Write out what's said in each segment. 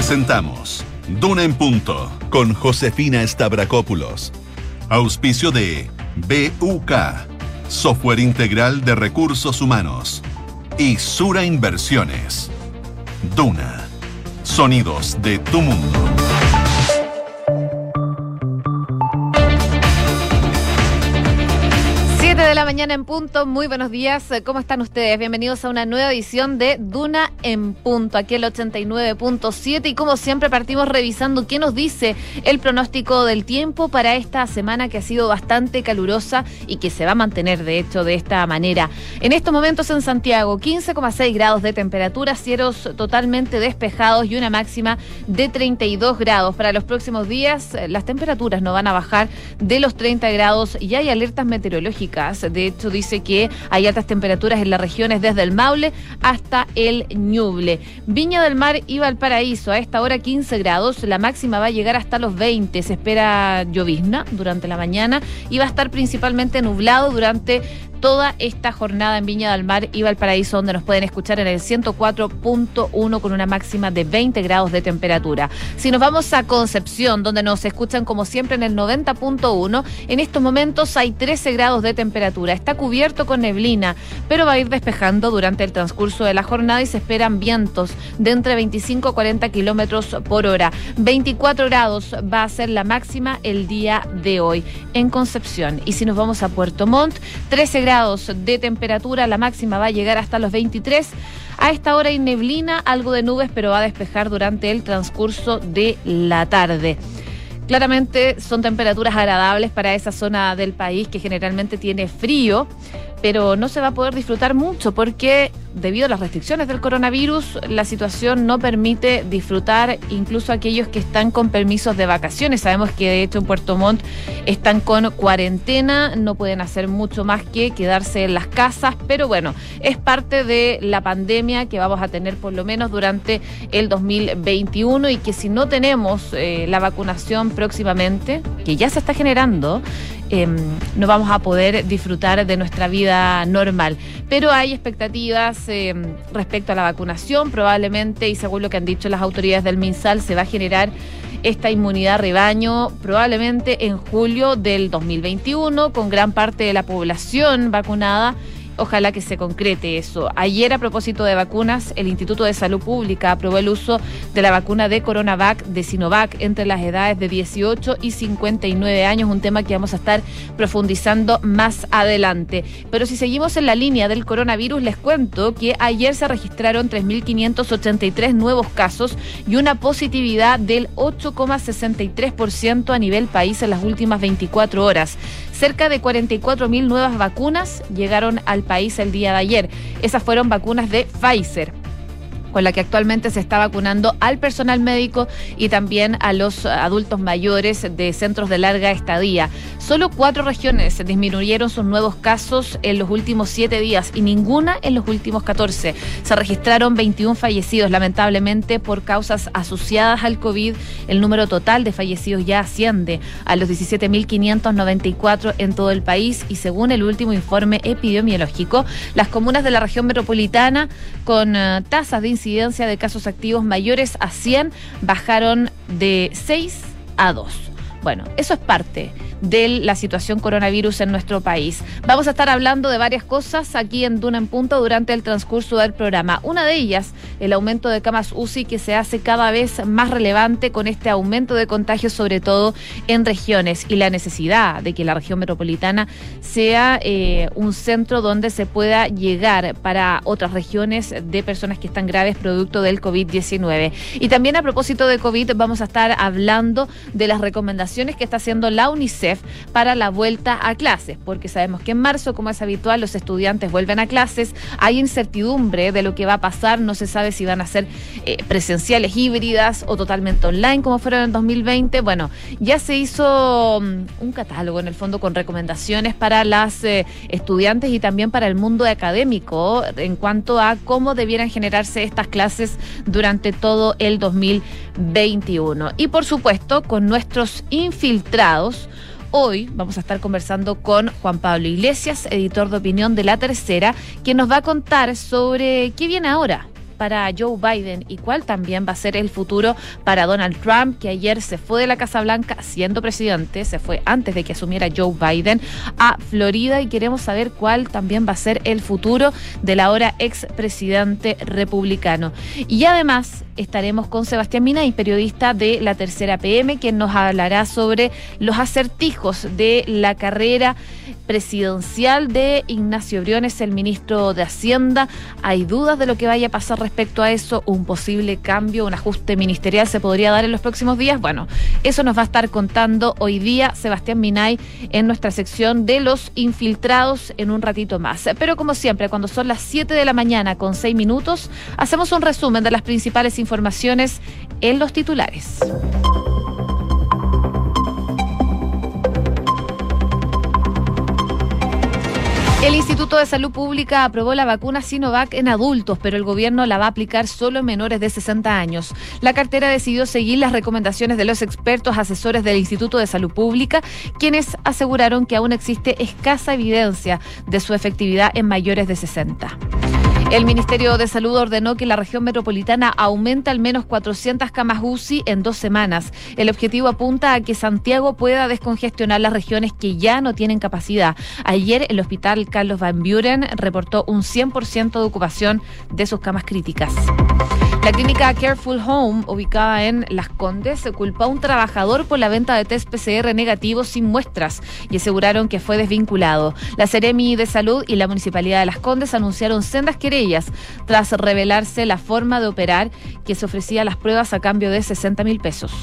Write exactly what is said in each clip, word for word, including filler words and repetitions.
Presentamos Duna en Punto con Josefina Stavrakopoulos. Auspicio de B U K, Software Integral de Recursos Humanos, y Sura Inversiones. Duna, sonidos de tu mundo. De la mañana en punto, muy buenos días, ¿cómo están ustedes? Bienvenidos a una nueva edición de Duna en Punto, aquí el ochenta y nueve punto siete, y como siempre partimos revisando qué nos dice el pronóstico del tiempo para esta semana que ha sido bastante calurosa y que se va a mantener de hecho de esta manera. En estos momentos en Santiago, quince coma seis grados de temperatura, cielos totalmente despejados y una máxima de treinta y dos grados. Para los próximos días las temperaturas no van a bajar de los treinta grados y hay alertas meteorológicas. De hecho, dice que hay altas temperaturas en las regiones desde el Maule hasta el Ñuble. Viña del Mar y Valparaíso, a esta hora quince grados, la máxima va a llegar hasta los veinte. Se espera llovizna durante la mañana y va a estar principalmente nublado durante toda esta jornada en Viña del Mar y Valparaíso, donde nos pueden escuchar en el ciento cuatro punto uno con una máxima de veinte grados de temperatura. Si nos vamos a Concepción, donde nos escuchan como siempre en el noventa punto uno, en estos momentos hay trece grados de temperatura. Está cubierto con neblina, pero va a ir despejando durante el transcurso de la jornada y se esperan vientos de entre veinticinco a cuarenta kilómetros por hora. veinticuatro grados va a ser la máxima el día de hoy en Concepción. Y si nos vamos a Puerto Montt, trece grados de temperatura, la máxima va a llegar hasta los veintitrés. A esta hora hay neblina, algo de nubes, pero va a despejar durante el transcurso de la tarde. Claramente son temperaturas agradables para esa zona del país que generalmente tiene frío, pero no se va a poder disfrutar mucho porque debido a las restricciones del coronavirus, la situación no permite disfrutar incluso a aquellos que están con permisos de vacaciones. Sabemos que de hecho en Puerto Montt están con cuarentena, no pueden hacer mucho más que quedarse en las casas, pero bueno, es parte de la pandemia que vamos a tener por lo menos durante el dos mil veintiuno y que si no tenemos eh, la vacunación próximamente, que ya se está generando, Eh, no vamos a poder disfrutar de nuestra vida normal. Pero hay expectativas eh, respecto a la vacunación, probablemente, y según lo que han dicho las autoridades del MinSal, se va a generar esta inmunidad rebaño probablemente en julio del dos mil veintiuno, con gran parte de la población vacunada. Ojalá que se concrete eso. Ayer, a propósito de vacunas, el Instituto de Salud Pública aprobó el uso de la vacuna de Coronavac, de Sinovac, entre las edades de dieciocho y cincuenta y nueve años, un tema que vamos a estar profundizando más adelante. Pero si seguimos en la línea del coronavirus, les cuento que ayer se registraron tres mil quinientos ochenta y tres nuevos casos y una positividad del ocho coma sesenta y tres por ciento a nivel país en las últimas veinticuatro horas. Cerca de cuarenta y cuatro mil nuevas vacunas llegaron al país el día de ayer. Esas fueron vacunas de Pfizer, con la que actualmente se está vacunando al personal médico y también a los adultos mayores de centros de larga estadía. Solo cuatro regiones disminuyeron sus nuevos casos en los últimos siete días y ninguna en los últimos catorce. Se registraron veintiún fallecidos, lamentablemente por causas asociadas al COVID. El número total de fallecidos ya asciende a los diecisiete mil quinientos noventa y cuatro en todo el país y según el último informe epidemiológico, las comunas de la región metropolitana con uh, tasas de incidencia de casos activos mayores a cien bajaron de seis a dos. Bueno, eso es parte de la situación coronavirus en nuestro país. Vamos a estar hablando de varias cosas aquí en Duna en Punto durante el transcurso del programa. Una de ellas, el aumento de camas U C I, que se hace cada vez más relevante con este aumento de contagios, sobre todo en regiones, y la necesidad de que la región metropolitana sea eh, un centro donde se pueda llegar para otras regiones de personas que están graves producto del COVID diecinueve. Y también a propósito de COVID, vamos a estar hablando de las recomendaciones que está haciendo la UNICEF para la vuelta a clases, porque sabemos que en marzo, como es habitual, los estudiantes vuelven a clases, hay incertidumbre de lo que va a pasar, no se sabe si van a ser eh, presenciales, híbridas o totalmente online como fueron en dos mil veinte. Bueno, ya se hizo um, un catálogo en el fondo con recomendaciones para las eh, estudiantes y también para el mundo académico en cuanto a cómo debieran generarse estas clases durante todo el dos mil veintiuno. Y por supuesto, con nuestros infiltrados, hoy vamos a estar conversando con Juan Pablo Iglesias, editor de opinión de La Tercera, quien nos va a contar sobre qué viene ahora para Joe Biden y cuál también va a ser el futuro para Donald Trump, que ayer se fue de la Casa Blanca siendo presidente, se fue antes de que asumiera Joe Biden a Florida, y queremos saber cuál también va a ser el futuro del ahora expresidente republicano. Y además estaremos con Sebastián Minay, periodista de La Tercera P M, quien nos hablará sobre los acertijos de la carrera presidencial de Ignacio Briones, el ministro de Hacienda. Hay dudas de lo que vaya a pasar respecto a eso, un posible cambio, un ajuste ministerial se podría dar en los próximos días. Bueno, eso nos va a estar contando hoy día Sebastián Minay en nuestra sección de los infiltrados en un ratito más. Pero como siempre, cuando son las siete de la mañana con seis minutos, hacemos un resumen de las principales informaciones en los titulares. El Instituto de Salud Pública aprobó la vacuna Sinovac en adultos, pero el gobierno la va a aplicar solo en menores de sesenta años. La cartera decidió seguir las recomendaciones de los expertos asesores del Instituto de Salud Pública, quienes aseguraron que aún existe escasa evidencia de su efectividad en mayores de sesenta. El Ministerio de Salud ordenó que la región metropolitana aumente al menos cuatrocientas camas U C I en dos semanas. El objetivo apunta a que Santiago pueda descongestionar las regiones que ya no tienen capacidad. Ayer el Hospital Carlos Van Buren reportó un cien por ciento de ocupación de sus camas críticas. La clínica Careful Home, ubicada en Las Condes, culpó a un trabajador por la venta de test P C R negativos sin muestras y aseguraron que fue desvinculado. La Seremi de Salud y la Municipalidad de Las Condes anunciaron sendas querellas tras revelarse la forma de operar, que se ofrecía las pruebas a cambio de sesenta mil pesos.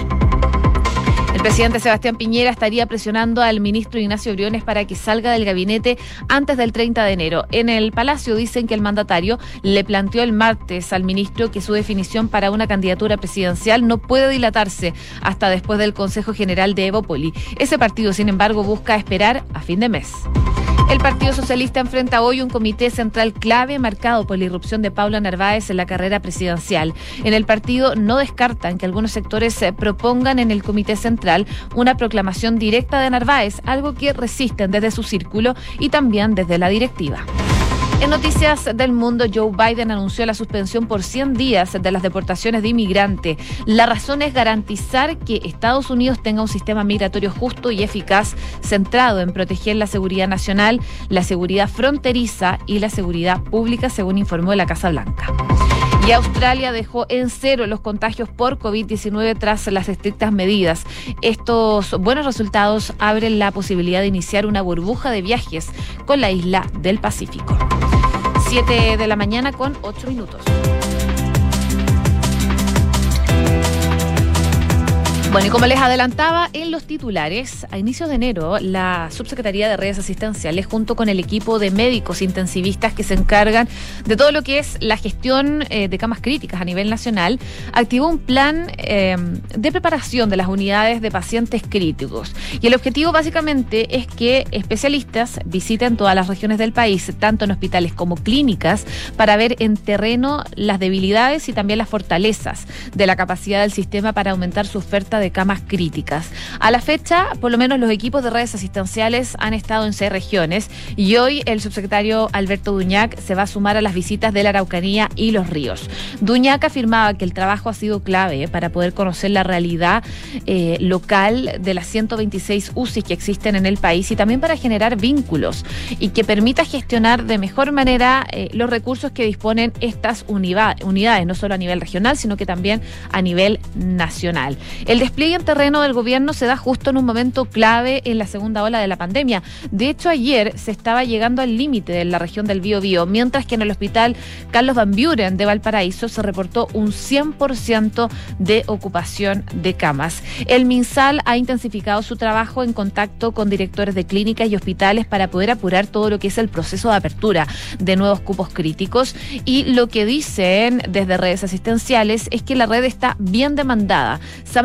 El presidente Sebastián Piñera estaría presionando al ministro Ignacio Briones para que salga del gabinete antes del treinta de enero. En el Palacio dicen que el mandatario le planteó el martes al ministro que su definición para una candidatura presidencial no puede dilatarse hasta después del Consejo General de Evópoli. Ese partido, sin embargo, busca esperar a fin de mes. El Partido Socialista enfrenta hoy un comité central clave marcado por la irrupción de Paula Narváez en la carrera presidencial. En el partido no descartan que algunos sectores se propongan en el comité central una proclamación directa de Narváez, algo que resisten desde su círculo y también desde la directiva. En noticias del mundo, Joe Biden anunció la suspensión por cien días de las deportaciones de inmigrantes. La razón es garantizar que Estados Unidos tenga un sistema migratorio justo y eficaz, centrado en proteger la seguridad nacional, la seguridad fronteriza y la seguridad pública, según informó la Casa Blanca. Y Australia dejó en cero los contagios por COVID diecinueve tras las estrictas medidas. Estos buenos resultados abren la posibilidad de iniciar una burbuja de viajes con la isla del Pacífico. siete de la mañana con ocho minutos. Bueno, y como les adelantaba en los titulares, a inicios de enero, la Subsecretaría de Redes Asistenciales, junto con el equipo de médicos intensivistas que se encargan de todo lo que es la gestión eh, de camas críticas a nivel nacional, activó un plan eh, de preparación de las unidades de pacientes críticos. Y el objetivo básicamente es que especialistas visiten todas las regiones del país, tanto en hospitales como clínicas, para ver en terreno las debilidades y también las fortalezas de la capacidad del sistema para aumentar su oferta de camas críticas. A la fecha, por lo menos los equipos de redes asistenciales han estado en seis regiones y hoy el subsecretario Alberto Duñac se va a sumar a las visitas de la Araucanía y Los Ríos. Duñac afirmaba que el trabajo ha sido clave para poder conocer la realidad eh, local de las ciento veintiséis U C I que existen en el país y también para generar vínculos y que permita gestionar de mejor manera eh, los recursos que disponen estas unidades, unidades, no solo a nivel regional, sino que también a nivel nacional. El despliegue en terreno del gobierno se da justo en un momento clave en la segunda ola de la pandemia. De hecho, ayer se estaba llegando al límite de la región del Biobío, mientras que en el hospital Carlos Van Buren de Valparaíso se reportó un cien por ciento de ocupación de camas. El MinSal ha intensificado su trabajo en contacto con directores de clínicas y hospitales para poder apurar todo lo que es el proceso de apertura de nuevos cupos críticos, y lo que dicen desde redes asistenciales es que la red está bien demandada. Se ha mantenido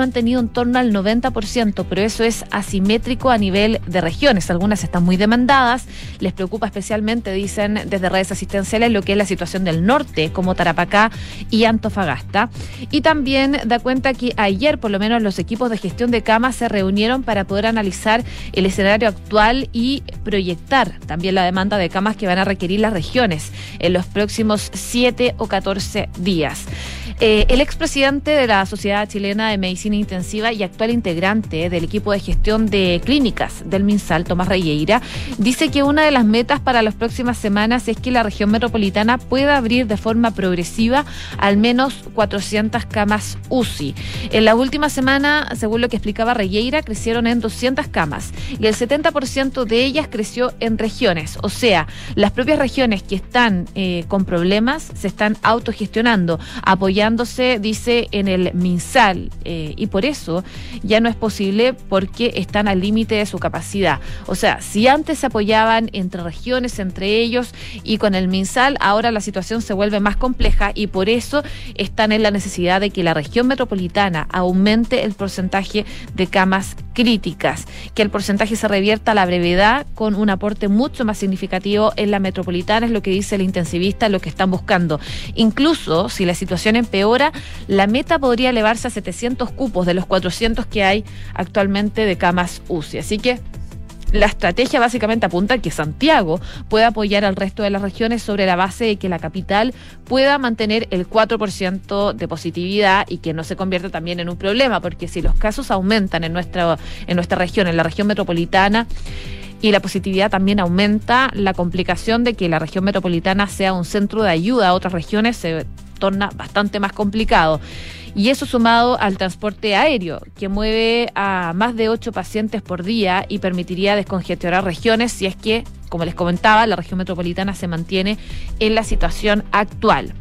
en torno al noventa por ciento, pero eso es asimétrico a nivel de regiones. Algunas están muy demandadas, les preocupa especialmente, dicen desde redes asistenciales, lo que es la situación del norte, como Tarapacá y Antofagasta. Y también da cuenta que ayer, por lo menos, los equipos de gestión de camas se reunieron para poder analizar el escenario actual y proyectar también la demanda de camas que van a requerir las regiones en los próximos siete o catorce días. Eh, el expresidente de la Sociedad Chilena de Medicina Intensiva y actual integrante del equipo de gestión de clínicas del MinSal, Tomás Regueira, dice que una de las metas para las próximas semanas es que la región metropolitana pueda abrir de forma progresiva al menos cuatrocientas camas U C I. En la última semana, según lo que explicaba Regueira, crecieron en doscientas camas y el setenta por ciento de ellas creció en regiones. O sea, las propias regiones que están eh, con problemas se están autogestionando, apoyando dice, en el MinSal, eh, y por eso ya no es posible porque están al límite de su capacidad. O sea, si antes se apoyaban entre regiones, entre ellos y con el MinSal, ahora la situación se vuelve más compleja y por eso están en la necesidad de que la región metropolitana aumente el porcentaje de camas críticas, que el porcentaje se revierta a la brevedad con un aporte mucho más significativo en la metropolitana, es lo que dice el intensivista, lo que están buscando. Incluso si la situación empeora, la meta podría elevarse a setecientos cupos de los cuatrocientos que hay actualmente de camas U C I. Así que la estrategia básicamente apunta a que Santiago pueda apoyar al resto de las regiones sobre la base de que la capital pueda mantener el cuatro por ciento de positividad y que no se convierta también en un problema, porque si los casos aumentan en nuestra, en nuestra región, en la región metropolitana, y la positividad también aumenta, la complicación de que la región metropolitana sea un centro de ayuda a otras regiones se torna bastante más complicado. Y eso sumado al transporte aéreo, que mueve a más de ocho pacientes por día y permitiría descongestionar regiones si es que, como les comentaba, la región metropolitana se mantiene en la situación actual.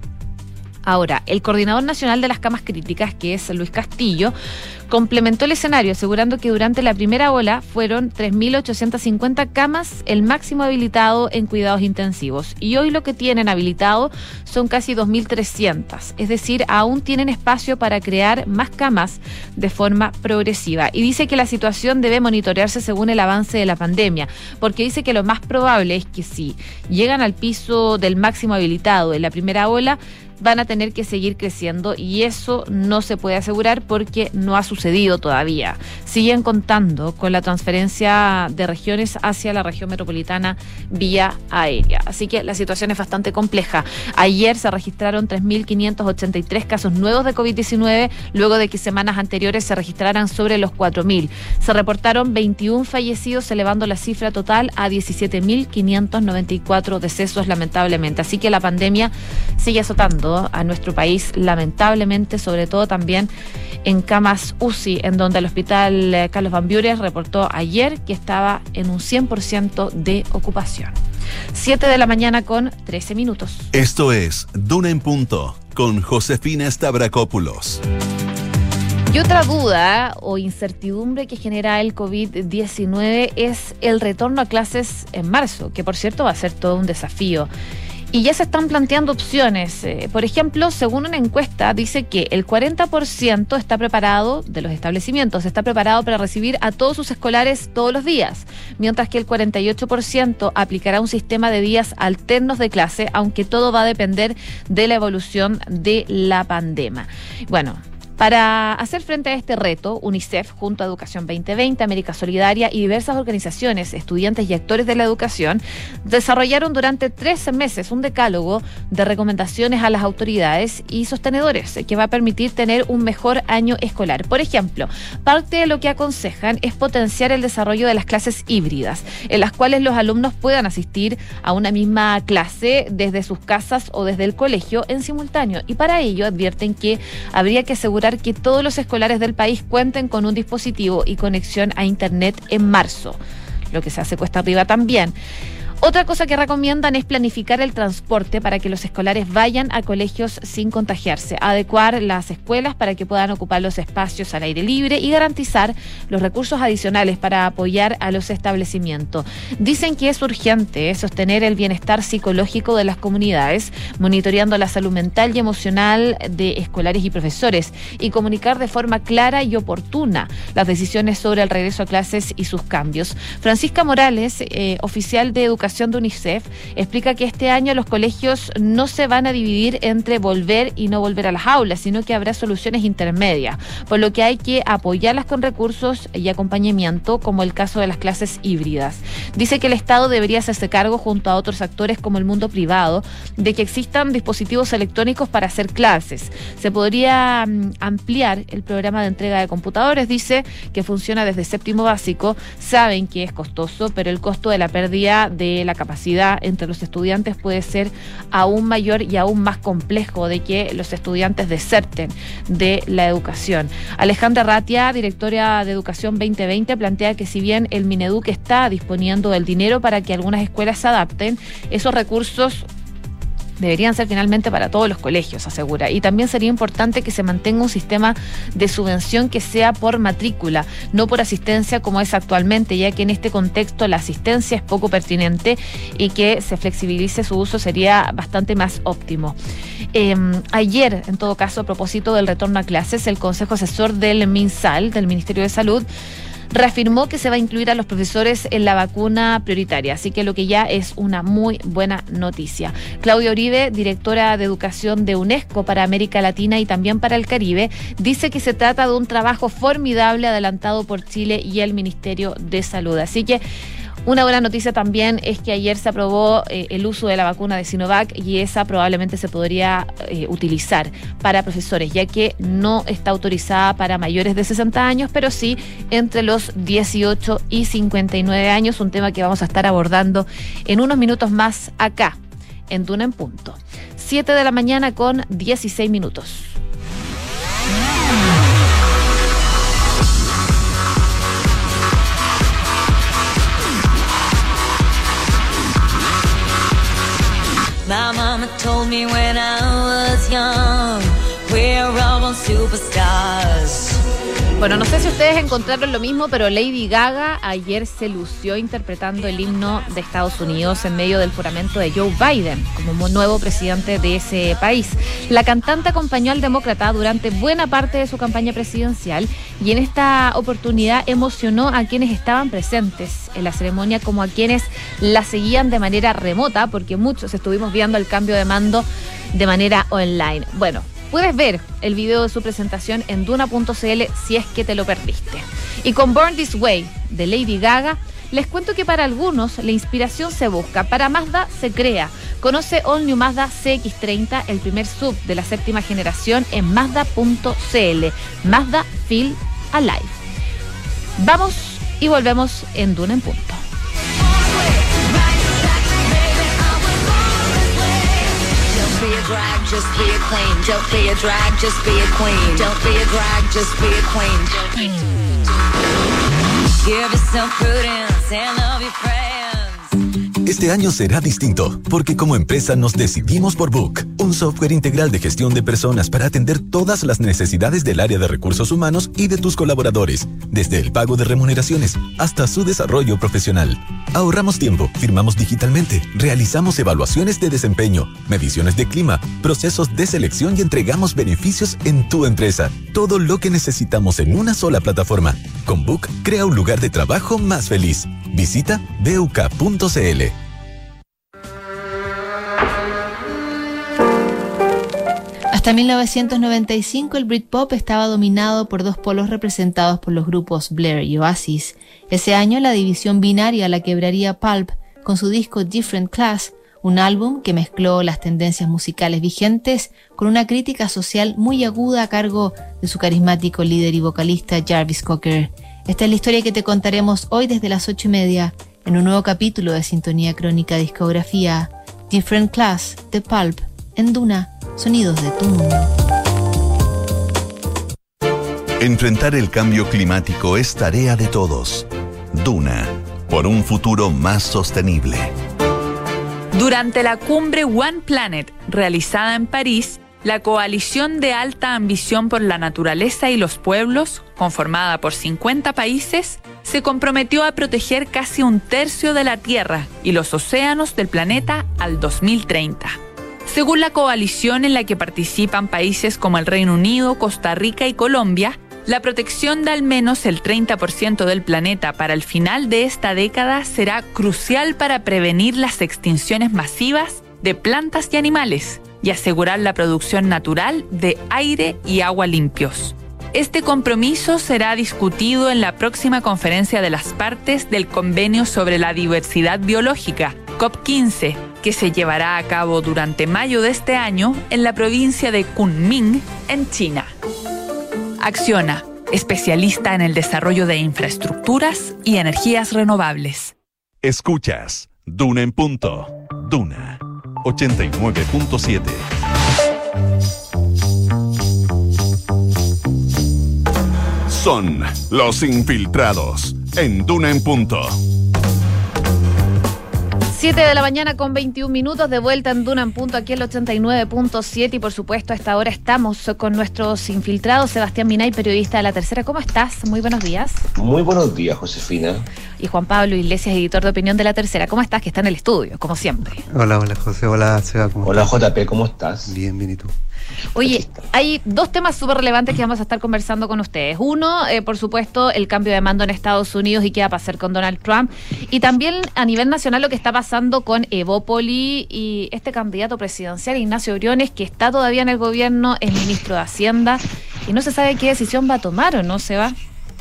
Ahora, el coordinador nacional de las camas críticas, que es Luis Castillo, complementó el escenario asegurando que durante la primera ola fueron tres mil ochocientas cincuenta camas el máximo habilitado en cuidados intensivos y hoy lo que tienen habilitado son casi dos mil trescientas, es decir, aún tienen espacio para crear más camas de forma progresiva y dice que la situación debe monitorearse según el avance de la pandemia, porque dice que lo más probable es que si llegan al piso del máximo habilitado en la primera ola, van a tener que seguir creciendo y eso no se puede asegurar porque no ha sucedido todavía. Siguen contando con la transferencia de regiones hacia la región metropolitana vía aérea. Así que la situación es bastante compleja. Ayer se registraron tres mil quinientos ochenta y tres casos nuevos de COVID diecinueve, luego de que semanas anteriores se registraran sobre los cuatro mil. Se reportaron veintiún fallecidos, elevando la cifra total a diecisiete mil quinientos noventa y cuatro decesos, lamentablemente. Así que la pandemia sigue azotando a nuestro país, lamentablemente, sobre todo también en camas U C I, en donde el hospital Carlos Van Buren reportó ayer que estaba en un cien por ciento de ocupación. siete de la mañana con trece minutos. Esto es Duna en Punto, con Josefina Stavrakopoulos. Y otra duda o incertidumbre que genera el COVID diecinueve es el retorno a clases en marzo, que por cierto va a ser todo un desafío. Y ya se están planteando opciones. Eh, por ejemplo, según una encuesta, dice que el cuarenta por ciento está preparado, de los establecimientos, está preparado para recibir a todos sus escolares todos los días, mientras que el cuarenta y ocho por ciento aplicará un sistema de días alternos de clase, aunque todo va a depender de la evolución de la pandemia. Bueno, para hacer frente a este reto, UNICEF, junto a Educación veinte veinte, América Solidaria y diversas organizaciones, estudiantes y actores de la educación, desarrollaron durante tres meses un decálogo de recomendaciones a las autoridades y sostenedores que va a permitir tener un mejor año escolar. Por ejemplo, parte de lo que aconsejan es potenciar el desarrollo de las clases híbridas, en las cuales los alumnos puedan asistir a una misma clase desde sus casas o desde el colegio en simultáneo. Y para ello advierten que habría que asegurar que todos los escolares del país cuenten con un dispositivo y conexión a internet en marzo, lo que se hace cuesta arriba también. Otra cosa que recomiendan es planificar el transporte para que los escolares vayan a colegios sin contagiarse, adecuar las escuelas para que puedan ocupar los espacios al aire libre y garantizar los recursos adicionales para apoyar a los establecimientos. Dicen que es urgente sostener el bienestar psicológico de las comunidades, monitoreando la salud mental y emocional de escolares y profesores y comunicar de forma clara y oportuna las decisiones sobre el regreso a clases y sus cambios. Francisca Morales, eh, oficial de Educación de UNICEF, explica que este año los colegios no se van a dividir entre volver y no volver a las aulas, sino que habrá soluciones intermedias, por lo que hay que apoyarlas con recursos y acompañamiento, como el caso de las clases híbridas. Dice que el Estado debería hacerse cargo, junto a otros actores como el mundo privado, de que existan dispositivos electrónicos para hacer clases. Se podría um, ampliar el programa de entrega de computadores, dice, que funciona desde séptimo básico. Saben que es costoso, pero el costo de la pérdida de la capacidad entre los estudiantes puede ser aún mayor y aún más complejo de que los estudiantes deserten de la educación. Alejandra Ratia, directora de Educación veinte veinte, plantea que si bien el Mineduc está disponiendo del dinero para que algunas escuelas se adapten, esos recursos deberían ser finalmente para todos los colegios, asegura. Y también sería importante que se mantenga un sistema de subvención que sea por matrícula, no por asistencia como es actualmente, ya que en este contexto la asistencia es poco pertinente y que se flexibilice su uso sería bastante más óptimo. Eh, ayer, en todo caso, a propósito del retorno a clases, el Consejo Asesor del MinSal, del Ministerio de Salud, reafirmó que se va a incluir a los profesores en la vacuna prioritaria, así que lo que ya es una muy buena noticia. Claudia Uribe, directora de Educación de UNESCO para América Latina y también para el Caribe, dice que se trata de un trabajo formidable adelantado por Chile y el Ministerio de Salud. Así que una buena noticia también es que ayer se aprobó eh, el uso de la vacuna de Sinovac y esa probablemente se podría eh, utilizar para profesores, ya que no está autorizada para mayores de sesenta años, pero sí entre los dieciocho y cincuenta y nueve años, un tema que vamos a estar abordando en unos minutos más acá, en Duna en Punto. siete de la mañana con dieciséis minutos. My mama told me when I was young, we're all superstars. Bueno, no sé si ustedes encontraron lo mismo, pero Lady Gaga ayer se lució interpretando el himno de Estados Unidos en medio del juramento de Joe Biden como nuevo presidente de ese país. La cantante acompañó al demócrata durante buena parte de su campaña presidencial y en esta oportunidad emocionó a quienes estaban presentes en la ceremonia como a quienes la seguían de manera remota, porque muchos estuvimos viendo el cambio de mando de manera online. Bueno, puedes ver el video de su presentación en duna punto c l si es que te lo perdiste. Y con Born This Way de Lady Gaga, les cuento que para algunos la inspiración se busca, para Mazda se crea. Conoce All New Mazda C X treinta, el primer S U V de la séptima generación en mazda punto c l. Mazda Feel Alive. Vamos y volvemos en Duna en Punto. Be a drag, just be a queen. Don't be a drag, just be a queen. Don't be a drag, just be a queen. Give yourself prudence and love your friends. Este año será distinto, porque como empresa nos decidimos por Book, un software integral de gestión de personas para atender todas las necesidades del área de recursos humanos y de tus colaboradores, desde el pago de remuneraciones hasta su desarrollo profesional. Ahorramos tiempo, firmamos digitalmente, realizamos evaluaciones de desempeño, mediciones de clima, procesos de selección y entregamos beneficios en tu empresa. Todo lo que necesitamos en una sola plataforma. Con Book, crea un lugar de trabajo más feliz. Visita b u k punto c l. Hasta mil novecientos noventa y cinco el Britpop estaba dominado por dos polos representados por los grupos Blur y Oasis. Ese año la división binaria la quebraría Pulp con su disco Different Class, un álbum que mezcló las tendencias musicales vigentes con una crítica social muy aguda a cargo de su carismático líder y vocalista Jarvis Cocker. Esta es la historia que te contaremos hoy desde las ocho y media en un nuevo capítulo de Sintonía Crónica Discografía, Different Class de Pulp, en Duna, sonidos de tu mundo. Enfrentar el cambio climático es tarea de todos. Duna, por un futuro más sostenible. Durante la cumbre One Planet, realizada en París, la Coalición de Alta Ambición por la Naturaleza y los Pueblos, conformada por cincuenta países, se comprometió a proteger casi un tercio de la Tierra y los océanos del planeta al dos mil treinta. Según la coalición en la que participan países como el Reino Unido, Costa Rica y Colombia, la protección de al menos el treinta por ciento del planeta para el final de esta década será crucial para prevenir las extinciones masivas de plantas y animales y asegurar la producción natural de aire y agua limpios. Este compromiso será discutido en la próxima conferencia de las partes del Convenio sobre la Diversidad Biológica, COP quince, que se llevará a cabo durante mayo de este año en la provincia de Kunming, en China. Acciona, especialista en el desarrollo de infraestructuras y energías renovables. Escuchas Duna en Punto. Duna ochenta y nueve punto siete. Son los infiltrados en Duna en Punto. siete de la mañana con veintiún minutos, de vuelta en Duna en Punto, aquí el ochenta y nueve punto siete, y por supuesto a esta hora estamos con nuestros infiltrados. Sebastián Minay, periodista de La Tercera, ¿cómo estás? Muy buenos días. Muy buenos días, Josefina. Y Juan Pablo Iglesias, editor de opinión de La Tercera, ¿cómo estás? Que está en el estudio, como siempre. Hola, hola José, hola Seba, ¿cómo Hola estás? J P, ¿cómo estás? Bien, bien, ¿y tú? Oye, hay dos temas súper relevantes que vamos a estar conversando con ustedes. Uno, eh, por supuesto, el cambio de mando en Estados Unidos y qué va a pasar con Donald Trump. Y también a nivel nacional lo que está pasando con Evópoli y este candidato presidencial, Ignacio Briones, que está todavía en el gobierno, es ministro de Hacienda y no se sabe qué decisión va a tomar o no se va.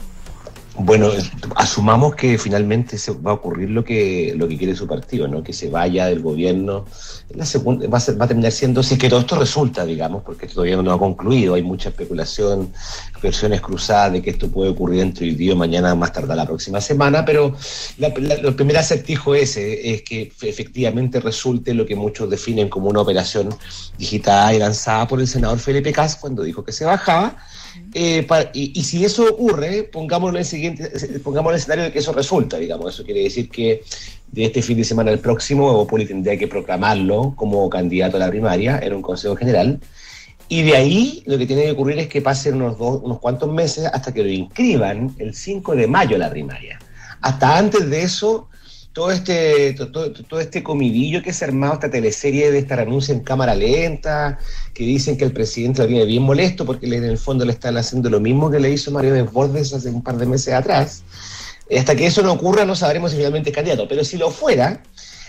Bueno, asumamos que finalmente se va a ocurrir lo que lo que quiere su partido, ¿no? Que se vaya del gobierno. La segunda va a, ser, va a terminar siendo, si es que todo esto resulta, digamos, porque todavía no ha concluido, hay mucha especulación, versiones cruzadas de que esto puede ocurrir entre hoy día o mañana, más tardar la próxima semana, pero la, la, el primer acertijo ese es que efectivamente resulte lo que muchos definen como una operación digital y lanzada por el senador Felipe Cas cuando dijo que se bajaba. Eh, para, y, y si eso ocurre, pongámoslo en el siguiente, pongámoslo en el escenario de que eso resulta, digamos, eso quiere decir que de este fin de semana al próximo Evópoli tendría que proclamarlo como candidato a la primaria en un consejo general, y de ahí lo que tiene que ocurrir es que pasen unos, dos, unos cuantos meses hasta que lo inscriban el cinco de mayo a la primaria. Hasta antes de eso, todo este todo, todo este comidillo que se ha armado, esta teleserie de esta renuncia en cámara lenta, que dicen que el presidente lo tiene bien molesto porque en el fondo le están haciendo lo mismo que le hizo Mario Desbordes hace un par de meses atrás. Hasta que eso no ocurra no sabremos si finalmente es candidato, pero si lo fuera,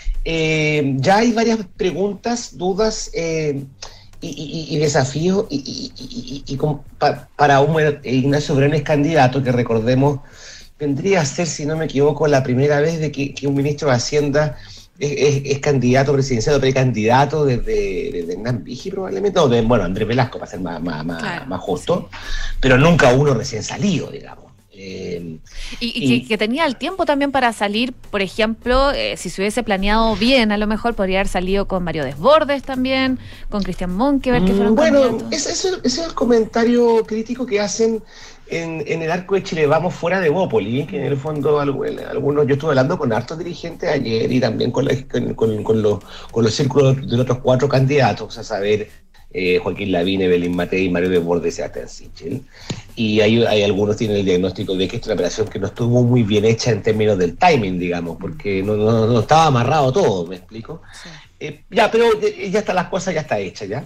eh, ya hay varias preguntas, dudas eh, y, y, y desafíos y, y, y, y, y con, pa, para un Ignacio Briones candidato, que recordemos vendría a ser, si no me equivoco, la primera vez de que, que un ministro de Hacienda es, es, es candidato presidencial o precandidato desde, desde Hernán Vigi, probablemente, o de, bueno, Andrés Velasco, para ser más, más, más, claro, más justo, sí. Pero nunca uno recién salido, digamos. Eh, y, y, y que, que tenía el tiempo también para salir, por ejemplo, eh, si se hubiese planeado bien, a lo mejor podría haber salido con Mario Desbordes también, con Cristian Monkever, que fueron bueno, candidatos. Ese, ese, ese es el comentario crítico que hacen en, en el arco de Chile Vamos fuera de Evópoli, que en el fondo algunos, yo estuve hablando con hartos dirigentes ayer y también con, la, con, con, con, los, con los círculos de los otros cuatro candidatos, a saber, eh, Joaquín Lavín, Evelyn Matei, Mario Desbordes y Sebastián Sichel. Y hay, hay algunos tienen el diagnóstico de que esta es una operación que no estuvo muy bien hecha en términos del timing, digamos, porque no, no, no estaba amarrado todo, ¿me explico? Sí. Eh, ya, pero ya están las cosas, ya está hecha, ¿ya?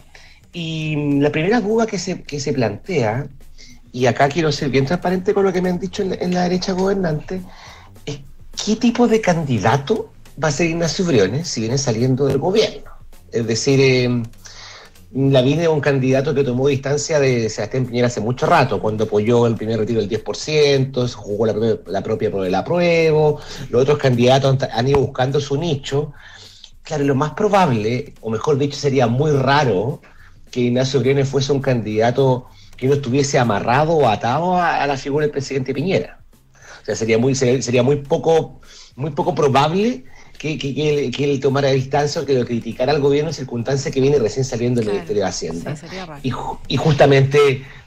Y la primera duda que se, que se plantea, y acá quiero ser bien transparente con lo que me han dicho en la, en la derecha gobernante, es qué tipo de candidato va a ser Ignacio Briones si viene saliendo del gobierno. Es decir, eh, Lavín es un candidato que tomó distancia de Sebastián Piñera hace mucho rato, cuando apoyó el primer retiro del diez por ciento, jugó la, la propia prueba del apruebo, los otros candidatos han, han ido buscando su nicho. Claro, lo más probable, o mejor dicho, sería muy raro que Ignacio Briones fuese un candidato que no estuviese amarrado o atado a, a la figura del presidente Piñera. O sea, sería muy sería, sería muy poco muy poco probable que, que, que, él, que él tomara distancia o que lo criticara al gobierno en circunstancias que viene recién saliendo del claro, Ministerio de Hacienda. Sí, y, y justamente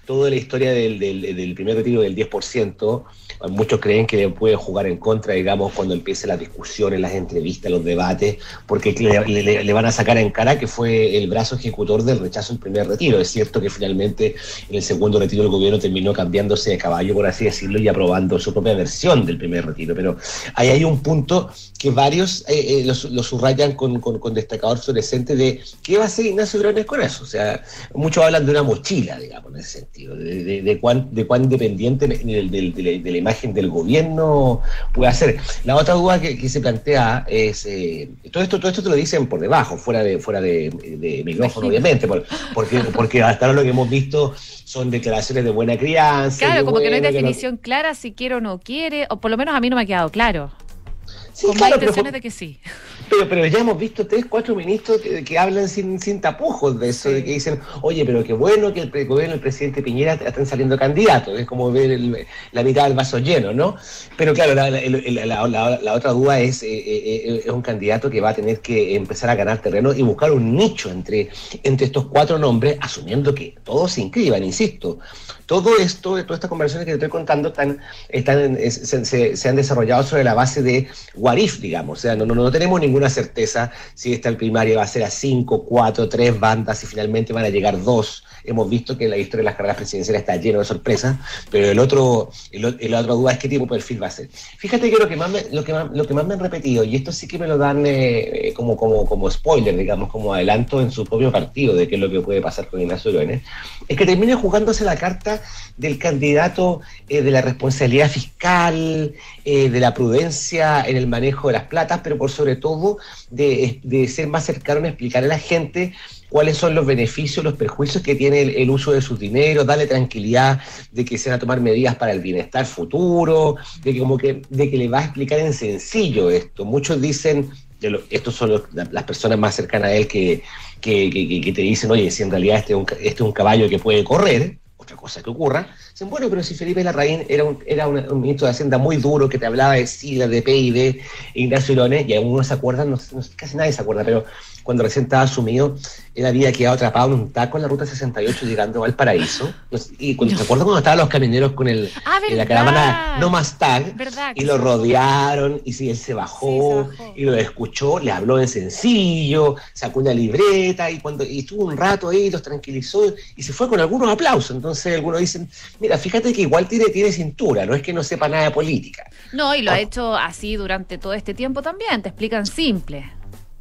toda la historia del, del, del primer retiro del diez por ciento, muchos creen que puede jugar en contra, digamos, cuando empiecen las discusiones, las entrevistas, los debates, porque le, le, le van a sacar en cara que fue el brazo ejecutor del rechazo del primer retiro. Es cierto que finalmente en el segundo retiro el gobierno terminó cambiándose de caballo, por así decirlo, y aprobando su propia versión del primer retiro, pero ahí hay un punto que varios eh, eh, lo, lo subrayan con, con, con destacador fluorescente de qué va a hacer Ignacio Briones con eso. O sea, muchos hablan de una mochila, digamos, en ese sentido, de, de, de, cuán, de cuán dependiente de, de, de, de, de la imagen del gobierno puede ser. La otra duda que, que se plantea es, eh, todo esto todo esto te lo dicen por debajo, fuera de fuera de, de micrófono, obviamente, por, porque, porque hasta ahora lo que hemos visto son declaraciones de buena crianza. Claro, como bueno, que no hay definición no... clara si quiere o no quiere, o por lo menos a mí no me ha quedado claro. Sí, con claro, más intenciones pero, de que sí. Pero, pero ya hemos visto tres, cuatro ministros que, que hablan sin, sin tapujos de eso, sí. De que dicen, oye, pero qué bueno que el gobierno del presidente Piñera estén saliendo candidatos, es como ver el, la mitad del vaso lleno, ¿no? Pero claro, la, la, la, la, la otra duda es, eh, eh, es un candidato que va a tener que empezar a ganar terreno y buscar un nicho entre, entre estos cuatro nombres, asumiendo que todos se inscriban, insisto. Todo esto, todas estas conversaciones que te estoy contando están, están, se, se, se han desarrollado sobre la base de what if, digamos. O sea, no, no, no tenemos ninguna certeza si esta primaria va a ser a cinco, cuatro, tres bandas y finalmente van a llegar dos. Hemos visto que la historia de las carreras presidenciales está lleno de sorpresas, pero el otro, el, el otra duda es qué tipo de perfil va a ser. Fíjate que lo que más me, lo que más, lo que más me han repetido, y esto sí que me lo dan eh, como, como, como spoiler, digamos, como adelanto en su propio partido de qué es lo que puede pasar con Ignacio Briones, es que termine jugándose la carta del candidato eh, de la responsabilidad fiscal, eh, de la prudencia en el manejo de las platas, pero por sobre todo de, de ser más cercano en explicar a la gente cuáles son los beneficios, los perjuicios que tiene el, el uso de sus dineros, darle tranquilidad de que se van a tomar medidas para el bienestar futuro, de que como que, de que le va a explicar en sencillo esto. Muchos dicen, de lo, estos son los, las personas más cercanas a él que, que, que, que te dicen, oye, si en realidad este es un, este es un caballo que puede correr, otra cosa que ocurra, dicen, bueno, pero si Felipe Larraín era un, era un, un ministro de Hacienda muy duro que te hablaba de siglas, de P I D, Ignacio Briones, y algunos se acuerdan, no, no, casi nadie se acuerda, pero cuando recién estaba asumido, él había quedado atrapado en un taco en la ruta sesenta y ocho llegando a Valparaíso, y cuando, ¿se acuerdan cuando estaban los camioneros con el, ah, en la caravana No Más Tag, ¿verdad? Y lo rodearon, y si él se bajó, sí, se bajó, y lo escuchó, le habló en sencillo, sacó una libreta, y cuando y estuvo un rato ahí, los tranquilizó, y se fue con algunos aplausos. Entonces algunos dicen, mira, fíjate que igual tiene, tiene cintura, no es que no sepa nada de política. No, y lo oh. ha hecho así durante todo este tiempo también, te explican simple.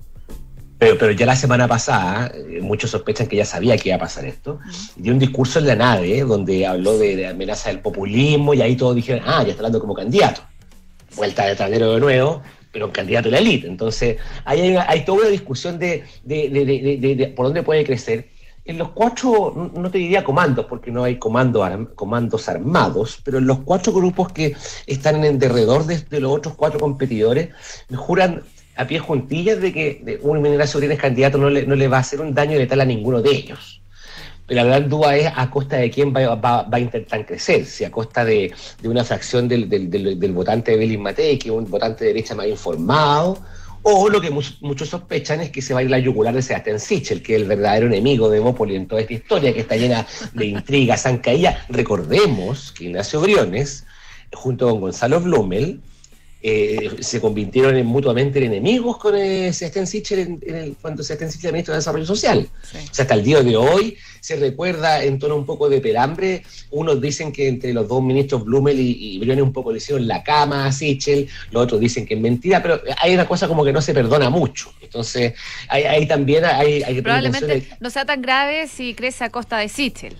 Pero, pero ya la semana pasada, eh, muchos sospechan que ya sabía que iba a pasar esto, uh-huh. Dio un discurso en la nave, eh, donde habló de, de amenaza del populismo, y ahí todos dijeron, ah, ya está hablando como candidato. Vuelta de tablero de nuevo, pero un candidato de la élite. Entonces, ahí hay, hay toda una discusión de, de, de, de, de, de por dónde puede crecer. En los cuatro, no te diría comandos, porque no hay comando, comandos armados, pero en los cuatro grupos que están en derredor de, de los otros cuatro competidores, me juran a pie juntillas de que de un Ignacio Briones candidato no le, no le va a hacer un daño letal a ninguno de ellos. Pero la gran duda es a costa de quién va, va, va a intentar crecer, si a costa de, de una fracción del, del, del, del votante de Belín Matei, que es un votante de derecha más informado, o lo que muchos, muchos sospechan es que se va a ir la yugular de Sebastián Sichel, que es el verdadero enemigo de Evópoli en toda esta historia, que está llena de intrigas, zancadillas. Recordemos que Ignacio Briones, junto con Gonzalo Blumel, Eh, se convirtieron en, mutuamente en enemigos con eh, Sebastián Sichel en, en el, cuando Sebastián Sichel era ministro de Desarrollo Social. Sí. O sea, hasta el día de hoy se recuerda en tono un poco de pelambre. Unos dicen que entre los dos ministros Blumel y, y Briones un poco le hicieron la cama a Sichel, los otros dicen que es mentira, pero hay una cosa como que no se perdona mucho. Entonces, ahí, ahí también hay... hay probablemente de... no sea tan grave si crece a costa de Sichel.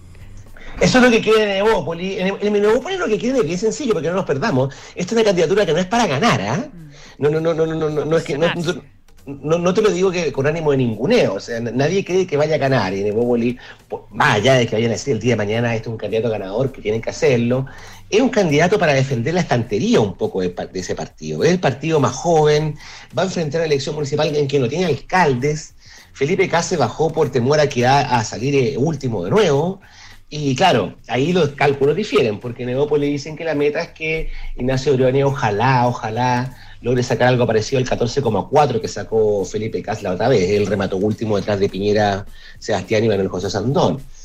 Eso es lo que quiere Evópoli. En, en Evópoli lo que quieren es bien sencillo, porque no nos perdamos. Esta es una candidatura que no es para ganar, ¿ah? ¿eh? No, no, no, no, no, no, no es que no, no, no te lo digo que con ánimo de ninguneo. O sea, nadie cree que vaya a ganar. Y en Evópoli, más allá de que vayan a decir el día de mañana este es un candidato ganador, que tienen que hacerlo, es un candidato para defender la estantería un poco de, de ese partido. Es el partido más joven, va a enfrentar a la elección municipal en que no tiene alcaldes. Felipe Case bajó por temor a que a, a salir eh, último de nuevo. Y claro, ahí los cálculos difieren, porque en Evópoli dicen que la meta es que Ignacio Briones ojalá, ojalá logre sacar algo parecido al catorce coma cuatro que sacó Felipe Cas la otra vez. Él remató último detrás de Piñera, Sebastián y Manuel José Sandón.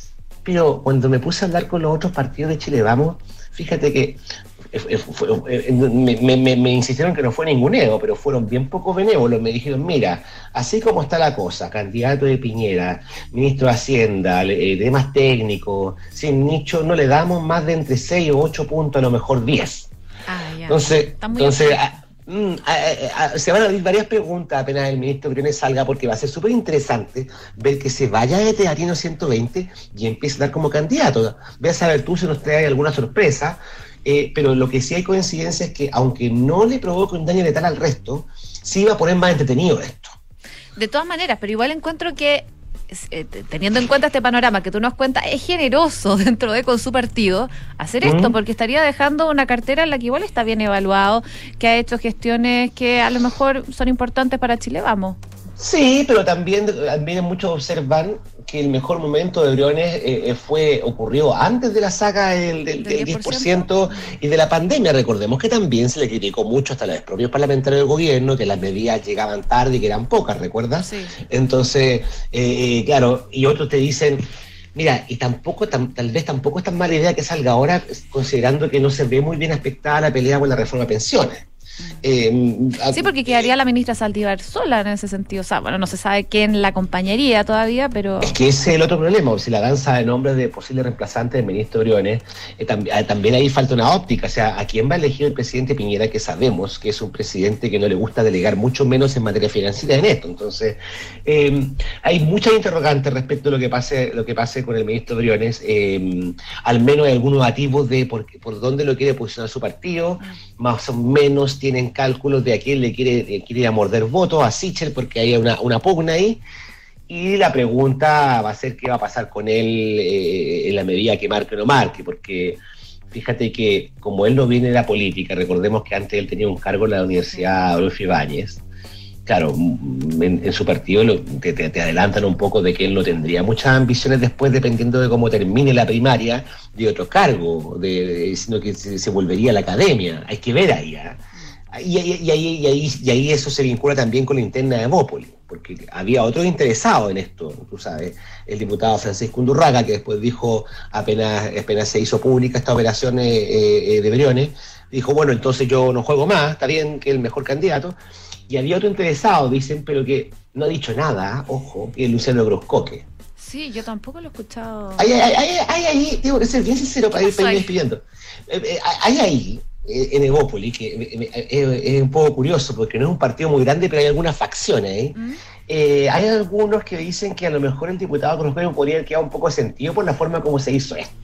pero cuando me puse a hablar con los otros partidos de Chile Vamos, fíjate que eh, fue, eh, me, me, me insistieron que no fue ninguneo, pero fueron bien poco benévolos. Me dijeron, mira, así como está la cosa, candidato de Piñera, ministro de Hacienda, eh, temas técnicos, sin nicho, no le damos más de entre seis o ocho puntos, a lo mejor diez. Ah, ya. Entonces, entonces a, mm, a, a, se van a abrir varias preguntas apenas el ministro Briones salga, porque va a ser súper interesante ver que se vaya de Teatino ciento veinte y empiece a dar como candidato. Ve a saber tú si nos trae alguna sorpresa, eh, pero lo que sí hay coincidencia es que, aunque no le provoque un daño letal al resto, sí va a poner más entretenido esto. De todas maneras, pero igual encuentro que, eh, teniendo en cuenta este panorama que tú nos cuentas, es generoso dentro de con su partido hacer uh-huh. esto, porque estaría dejando una cartera en la que igual está bien evaluado, que ha hecho gestiones que a lo mejor son importantes para Chile Vamos. Sí, pero también, también muchos observan que el mejor momento de Briones eh, fue ocurrió antes de la saga del, del, del diez por ciento y de la pandemia. Recordemos que también se le criticó mucho hasta a los propios parlamentarios del gobierno, que las medidas llegaban tarde y que eran pocas, ¿recuerdas? Sí. Entonces, eh, claro, y otros te dicen, mira, y tampoco tan, tal vez tampoco es tan mala idea que salga ahora, considerando que no se ve muy bien aspectada la pelea con la reforma de pensiones. Eh, sí, porque quedaría la ministra Saldívar sola en ese sentido. O sea, bueno, no se sabe quién la acompañaría todavía, pero... Es que ese es el otro problema. Si la danza de nombres de posible reemplazante del ministro Briones, eh, tam- eh, también ahí falta una óptica. O sea, ¿a quién va a elegir el presidente Piñera? Que sabemos que es un presidente que no le gusta delegar, mucho menos en materia financiera en esto. Entonces, eh, hay muchas interrogantes respecto a lo que pase, lo que pase con el ministro Briones. Eh, al menos hay algunos atisbos de por, por dónde lo quiere posicionar su partido, más o menos tienen cálculos de a quién le quiere, le quiere ir a morder votos, a Sichel, porque hay una, una pugna ahí, y la pregunta va a ser qué va a pasar con él eh, en la medida que marque o no marque, porque fíjate que como él no viene de la política, recordemos que antes él tenía un cargo en la Universidad Adolfo Ibáñez, claro, en, en su partido lo, te, te, te adelantan un poco de que él no tendría muchas ambiciones después, dependiendo de cómo termine la primaria, de otro cargo, de, de, sino que se, se volvería a la academia. Hay que ver ahí, ¿eh? Y, y, y, ahí, y, ahí, y ahí eso se vincula también con la interna de Evópolis, porque había otros interesados en esto, tú sabes, el diputado Francisco Undurraga, que después dijo, apenas, apenas se hizo pública esta operación eh, eh, de Briones, dijo, bueno, entonces yo no juego más, está bien que es el mejor candidato. Y había otro interesado, dicen, pero que no ha dicho nada, ojo, que es Luciano Groscoque. Sí, yo tampoco lo he escuchado. Hay ahí, tengo que ser bien sincero para ir, para ir despidiendo. Hay ahí, en Evópolis, que es un poco curioso, porque no es un partido muy grande, pero hay algunas facciones ahí. ¿Mm? Eh, hay algunos que dicen que a lo mejor el diputado Groscoque podría haber quedado un poco de sentido por la forma como se hizo esto.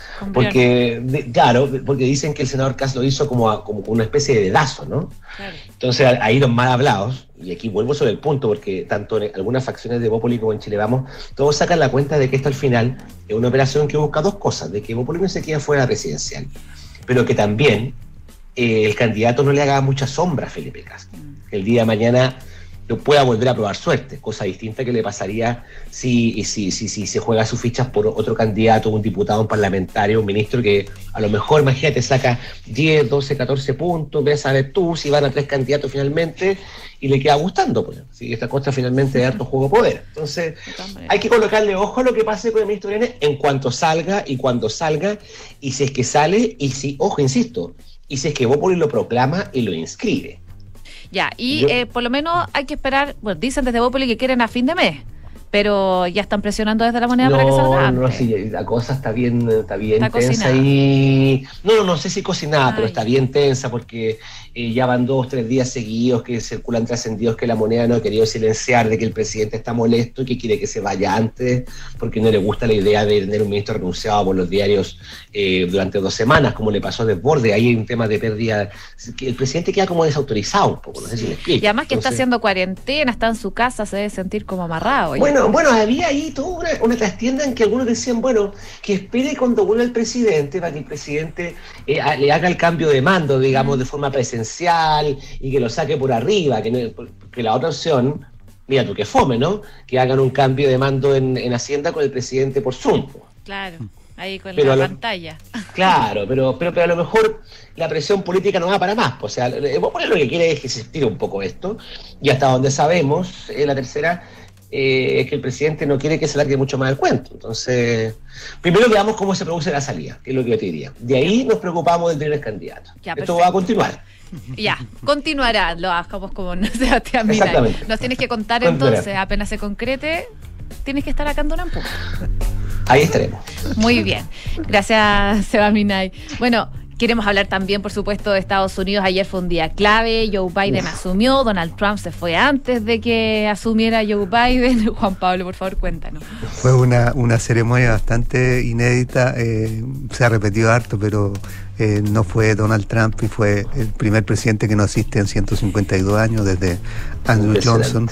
Porque, de, claro, porque dicen que el senador Kass lo hizo como, a, como una especie de dedazo, ¿no? Claro. Entonces, ahí los mal hablados, y aquí vuelvo sobre el punto, porque tanto en algunas facciones de Evópolis como en Chile Vamos, todos sacan la cuenta de que esto al final es una operación que busca dos cosas, de que Evópolis no se quede fuera presidencial, pero que también eh, el candidato no le haga mucha sombra a Felipe Kass. El día de mañana pueda volver a probar suerte, cosa distinta que le pasaría si, si, si, si se juega sus fichas por otro candidato, un diputado, un parlamentario, un ministro que a lo mejor, imagínate, saca diez, doce, catorce puntos, ves a ver tú si van a tres candidatos finalmente y le queda gustando, pues, si esta cosa finalmente de harto juego de poder. Entonces, hay que colocarle ojo a lo que pase con el ministro Briones en cuanto salga y cuando salga, y si es que sale, y si, ojo, insisto, y si es que Evópolis lo proclama y lo inscribe. Ya, y eh, por lo menos hay que esperar, bueno, dicen desde Evópolis que quieren a fin de mes, pero ya están presionando desde la moneda no, para que salga antes. No, sí, la cosa está bien, está bien está tensa cocinada. Y no, no, no sé si cocinada, Ay. pero está bien tensa porque eh, ya van dos, tres días seguidos que circulan trascendidos que la moneda no ha querido silenciar, de que el presidente está molesto y que quiere que se vaya antes porque no le gusta la idea de tener un ministro renunciado por los diarios eh, durante dos semanas, como le pasó a Desbordes. Ahí hay un tema de pérdida, que el presidente queda como desautorizado un poco, no sé si me explico. Y además que Entonces, está haciendo cuarentena, está en su casa, se debe sentir como amarrado. Bueno, Bueno, había ahí toda una, una trastienda en que algunos decían, bueno, que espere cuando vuelva el presidente para que el presidente eh, a, le haga el cambio de mando, digamos, de forma presencial y que lo saque por arriba, que, no, que la otra opción, mira tú que fome, ¿no? Que hagan un cambio de mando en, en Hacienda con el presidente por Zoom. Claro, ahí con pero la lo, pantalla. Claro, pero, pero, pero a lo mejor la presión política no va para más. O sea, lo que quiere es que se estire un poco esto, y hasta donde sabemos, eh, la tercera... eh, es que el presidente no quiere que se largue mucho más el cuento. Entonces, primero veamos cómo se produce la salida, que es lo que yo te diría. De ahí nos preocupamos de tener candidatos. Ya, Esto perfecto. va a continuar. Ya, continuará, lo hagamos como Sebastián Mina. Exactamente. Nos tienes que contar Continuará. entonces, apenas se concrete, tienes que estar acá en Duna en Punto. Ahí estaremos. Muy bien, gracias Seba Minay. Bueno, queremos hablar también, por supuesto, de Estados Unidos. Ayer fue un día clave, Joe Biden Uf. asumió, Donald Trump se fue antes de que asumiera Joe Biden. Juan Pablo, por favor, cuéntanos. Fue una, una ceremonia bastante inédita, eh, se ha repetido harto, pero eh, no fue Donald Trump y fue el primer presidente que no asiste en ciento cincuenta y dos años desde Andrew Johnson.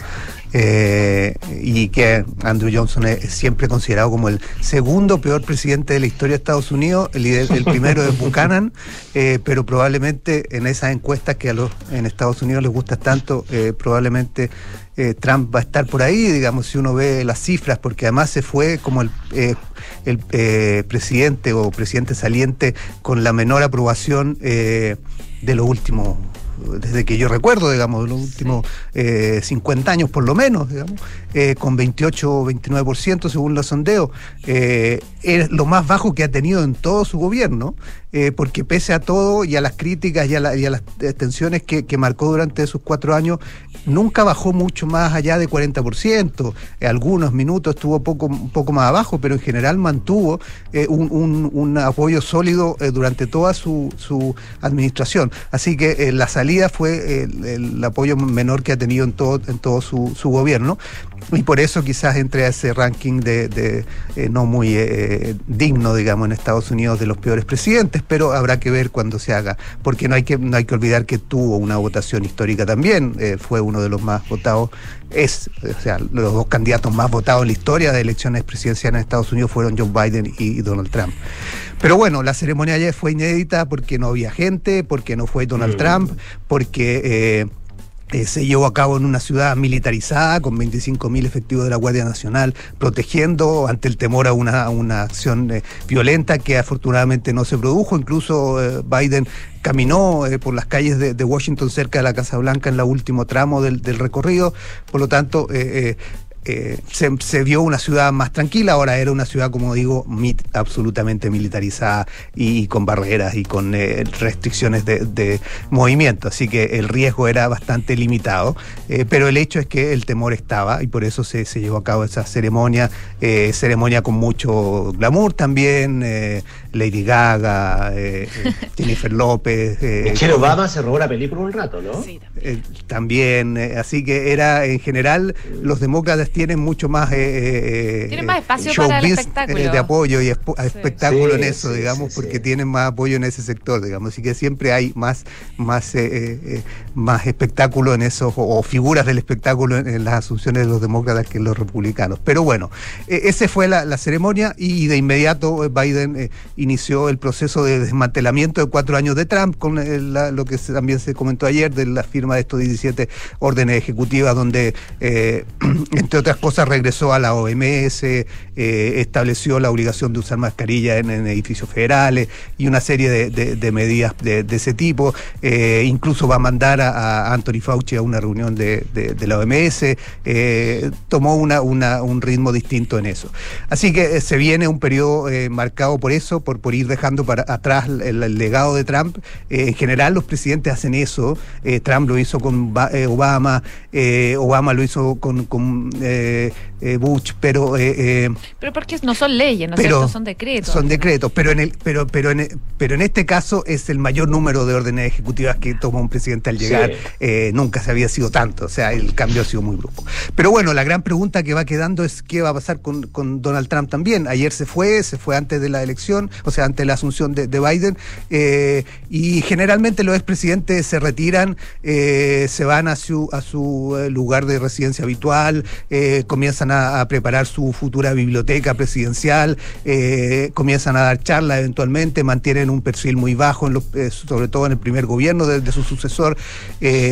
Eh, y que Andrew Johnson es siempre considerado como el segundo peor presidente de la historia de Estados Unidos. El, el primero es Buchanan, eh, pero probablemente en esas encuestas que a los en Estados Unidos les gusta tanto, eh, probablemente eh, Trump va a estar por ahí, digamos, si uno ve las cifras, porque además se fue como el, eh, el eh, presidente o presidente saliente con la menor aprobación eh, de los últimos, desde que yo recuerdo, digamos, los últimos eh, cincuenta años por lo menos, digamos, eh, con veintiocho o veintinueve por ciento según los sondeos. Eh, es lo más bajo que ha tenido en todo su gobierno, eh, porque pese a todo y a las críticas y a, la, y a las tensiones que, que marcó durante esos cuatro años, nunca bajó mucho más allá de cuarenta por ciento. Eh, algunos minutos estuvo poco, un poco más abajo, pero en general mantuvo eh, un, un, un apoyo sólido eh, durante toda su, su administración. Así que eh, la salida fue el, el apoyo menor que ha tenido en todo, en todo su, su gobierno, y por eso quizás entre a ese ranking de, de eh, no muy eh, digno, digamos, en Estados Unidos de los peores presidentes, pero habrá que ver cuando se haga, porque no hay que, no hay que olvidar que tuvo una votación histórica también, eh, fue uno de los más votados, es, o sea, los dos candidatos más votados en la historia de elecciones presidenciales en Estados Unidos fueron Joe Biden y Donald Trump. Pero bueno, la ceremonia ayer fue inédita porque no había gente, porque no fue Donald mm. Trump, porque eh, eh, se llevó a cabo en una ciudad militarizada con veinticinco mil efectivos de la Guardia Nacional protegiendo ante el temor a una, a una acción eh, violenta que afortunadamente no se produjo. Incluso eh, Biden caminó eh, por las calles de, de Washington cerca de la Casa Blanca en el último tramo del, del recorrido, por lo tanto eh, eh, Eh, se, se vio una ciudad más tranquila. Ahora era una ciudad, como digo, mit, absolutamente militarizada y, y con barreras y con eh, restricciones de, de movimiento, así que el riesgo era bastante limitado, eh, pero el hecho es que el temor estaba y por eso se, se llevó a cabo esa ceremonia, eh, ceremonia con mucho glamour también, eh, Lady Gaga, eh, eh, Jennifer López. Eh, Michelle Obama se robó la película un rato, ¿no? Sí, también. Eh, también eh, así que era, en general, los demócratas tienen mucho más eh, tienen más espacio para el espectáculo eh, de apoyo y esp sí. espectáculo sí, en eso, sí, digamos, sí, porque sí. tienen más apoyo en ese sector, digamos, así que siempre hay más más eh, eh, más espectáculo en eso, o, o figuras del espectáculo en, en las asunciones de los demócratas que en los republicanos. Pero bueno, eh, esa fue la, la ceremonia y de inmediato eh, Biden eh, inició el proceso de desmantelamiento de cuatro años de Trump con el, la, lo que se, también se comentó ayer de la firma de estos diecisiete órdenes ejecutivas donde eh, entre otras cosas regresó a la O M S, eh, estableció la obligación de usar mascarilla en, en edificios federales y una serie de, de, de medidas de, de ese tipo. Eh, incluso va a mandar a, a Anthony Fauci a una reunión de, de, de la O M S, eh, tomó una, una, un ritmo distinto en eso. Así que eh, se viene un periodo eh, marcado por eso, por, por ir dejando para atrás el, el legado de Trump. Eh, en general los presidentes hacen eso, eh, Trump lo hizo con eh, Obama, eh, Obama lo hizo con, con eh, eh, Bush, pero eh, eh, pero porque no son leyes, ¿no es cierto? Son decretos. Son decretos, pero en el, pero, pero en el, pero en este caso es el mayor número de órdenes ejecutivas que toma un presidente al llegar. Sí. Eh, nunca se había sido tanto, o sea, el cambio ha sido muy brusco. Pero bueno, la gran pregunta que va quedando es qué va a pasar con, con Donald Trump también. Ayer se fue, se fue antes de la elección, o sea, antes de la asunción de, de Biden, eh, y generalmente los expresidentes se retiran, eh, se van a su, a su lugar de residencia habitual, eh, comienzan a, a preparar su futura biblioteca presidencial, eh, comienzan a dar charlas eventualmente, mantienen un perfil muy bajo, en los, eh, sobre todo en el primer gobierno de, de su sucesor, eh,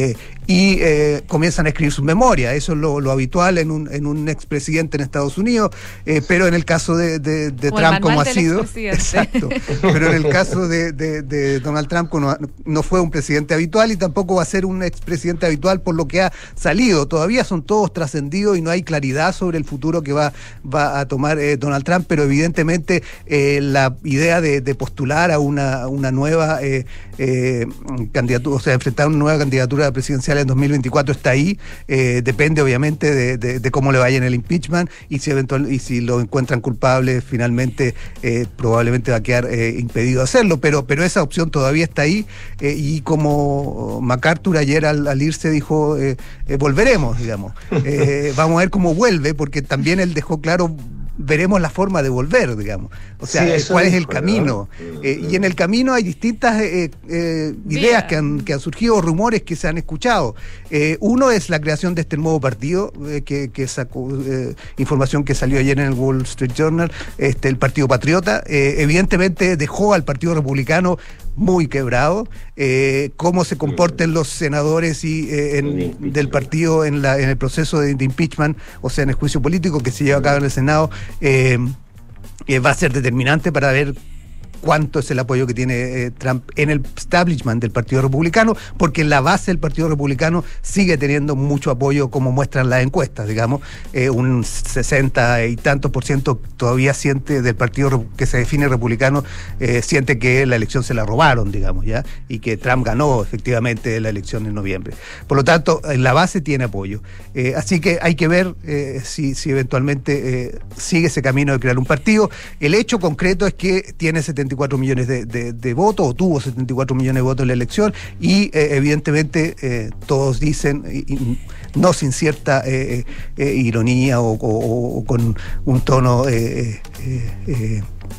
y eh, comienzan a escribir sus memorias. Eso es lo, lo habitual en un, en un expresidente en Estados Unidos, eh, pero en el caso de, de, de Trump, como ha sido, exacto, pero en el caso de, de, de Donald Trump no, no fue un presidente habitual y tampoco va a ser un expresidente habitual por lo que ha salido. Todavía son todos trascendidos y no hay claridad sobre el futuro que va, va a tomar eh, Donald Trump, pero evidentemente eh, la idea de, de postular a una, una nueva eh, eh, candidatura, o sea, enfrentar una nueva candidatura presidencial en dos mil veinticuatro está ahí. Eh, depende obviamente de, de, de cómo le vaya en el impeachment y si eventual, y si lo encuentran culpable finalmente eh, probablemente va a quedar eh, impedido hacerlo, pero, pero esa opción todavía está ahí eh, y como MacArthur ayer al, al irse dijo eh, eh, volveremos, digamos. Eh, vamos a ver cómo vuelve, porque también él dejó claro, veremos la forma de volver, digamos. O sea, sí, cuál es el camino. Eh, y en el camino hay distintas eh, eh, ideas que han, que han surgido, rumores que se han escuchado. Eh, uno es la creación de este nuevo partido, eh, que, que sacó eh, información que salió ayer en el Wall Street Journal, este, el Partido Patriota. Eh, evidentemente dejó al Partido Republicano muy quebrado. Eh, cómo se comporten los senadores y eh, en, del partido en, la, en el proceso de, de impeachment, o sea, en el juicio político que se lleva a cabo en el Senado, eh, eh, va a ser determinante para ver cuánto es el apoyo que tiene eh, Trump en el establishment del Partido Republicano, porque en la base del Partido Republicano sigue teniendo mucho apoyo, como muestran las encuestas, digamos, eh, un sesenta y tantos por ciento todavía siente del partido que se define republicano, eh, siente que la elección se la robaron, digamos, ya, y que Trump ganó efectivamente la elección en noviembre. Por lo tanto, en la base tiene apoyo. Eh, así que hay que ver eh, si, si eventualmente eh, sigue ese camino de crear un partido. El hecho concreto es que tiene setenta y cuatro millones de, de, de votos, o tuvo setenta y cuatro millones de votos en la elección, y eh, evidentemente eh, todos dicen, y, y no sin cierta eh, eh, ironía o, o, o con un tono eh, eh, eh,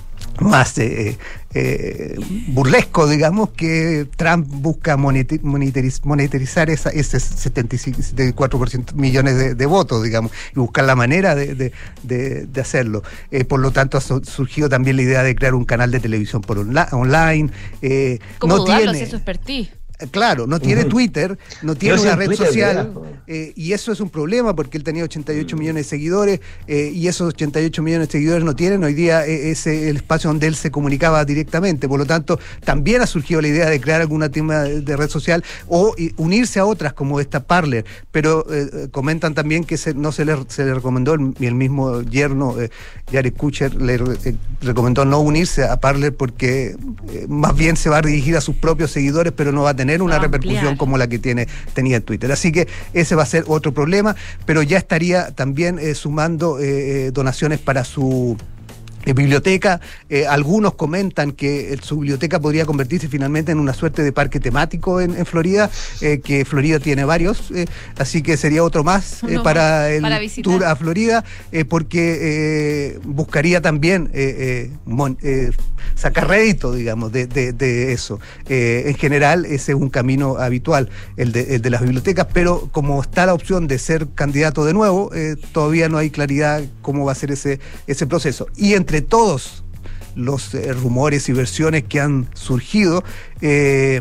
más eh, eh, burlesco, digamos, que Trump busca monetariz, monetarizar esa, ese setenta y cuatro por ciento millones de, de votos, digamos, y buscar la manera de, de, de, de hacerlo. Eh, por lo tanto, ha surgido también la idea de crear un canal de televisión por onla, online. Eh, ¿Cómo no dudarlo tiene, si eso es expertise? Claro, no tiene uh-huh. Twitter, no tiene una red Twitter, social, eh, y eso es un problema porque él tenía ochenta y ocho uh-huh. millones de seguidores, eh, y esos ochenta y ocho millones de seguidores no tienen hoy día eh, ese el espacio donde él se comunicaba directamente. Por lo tanto, también ha surgido la idea de crear alguna tema de, de red social o y, unirse a otras como esta Parler, pero eh, comentan también que se, no se le, se le recomendó, el, el mismo yerno eh, Jared Kushner le eh, recomendó no unirse a Parler porque eh, más bien se va a dirigir a sus propios seguidores, pero no va a tener tener una repercusión como la que tiene tenía en Twitter. Así que ese va a ser otro problema, pero ya estaría también eh, sumando eh, donaciones para su Eh, biblioteca. Eh, algunos comentan que eh, su biblioteca podría convertirse finalmente en una suerte de parque temático en, en Florida, eh, que Florida tiene varios, eh, así que sería otro más eh, para el para tour a Florida, eh, porque eh, buscaría también eh, eh, mon, eh, sacar rédito, digamos, de, de, de eso. Eh, en general, ese es un camino habitual, el de, el de las bibliotecas, pero como está la opción de ser candidato de nuevo, eh, todavía no hay claridad cómo va a ser ese, ese proceso. Y entre todos los eh, rumores y versiones que han surgido, eh,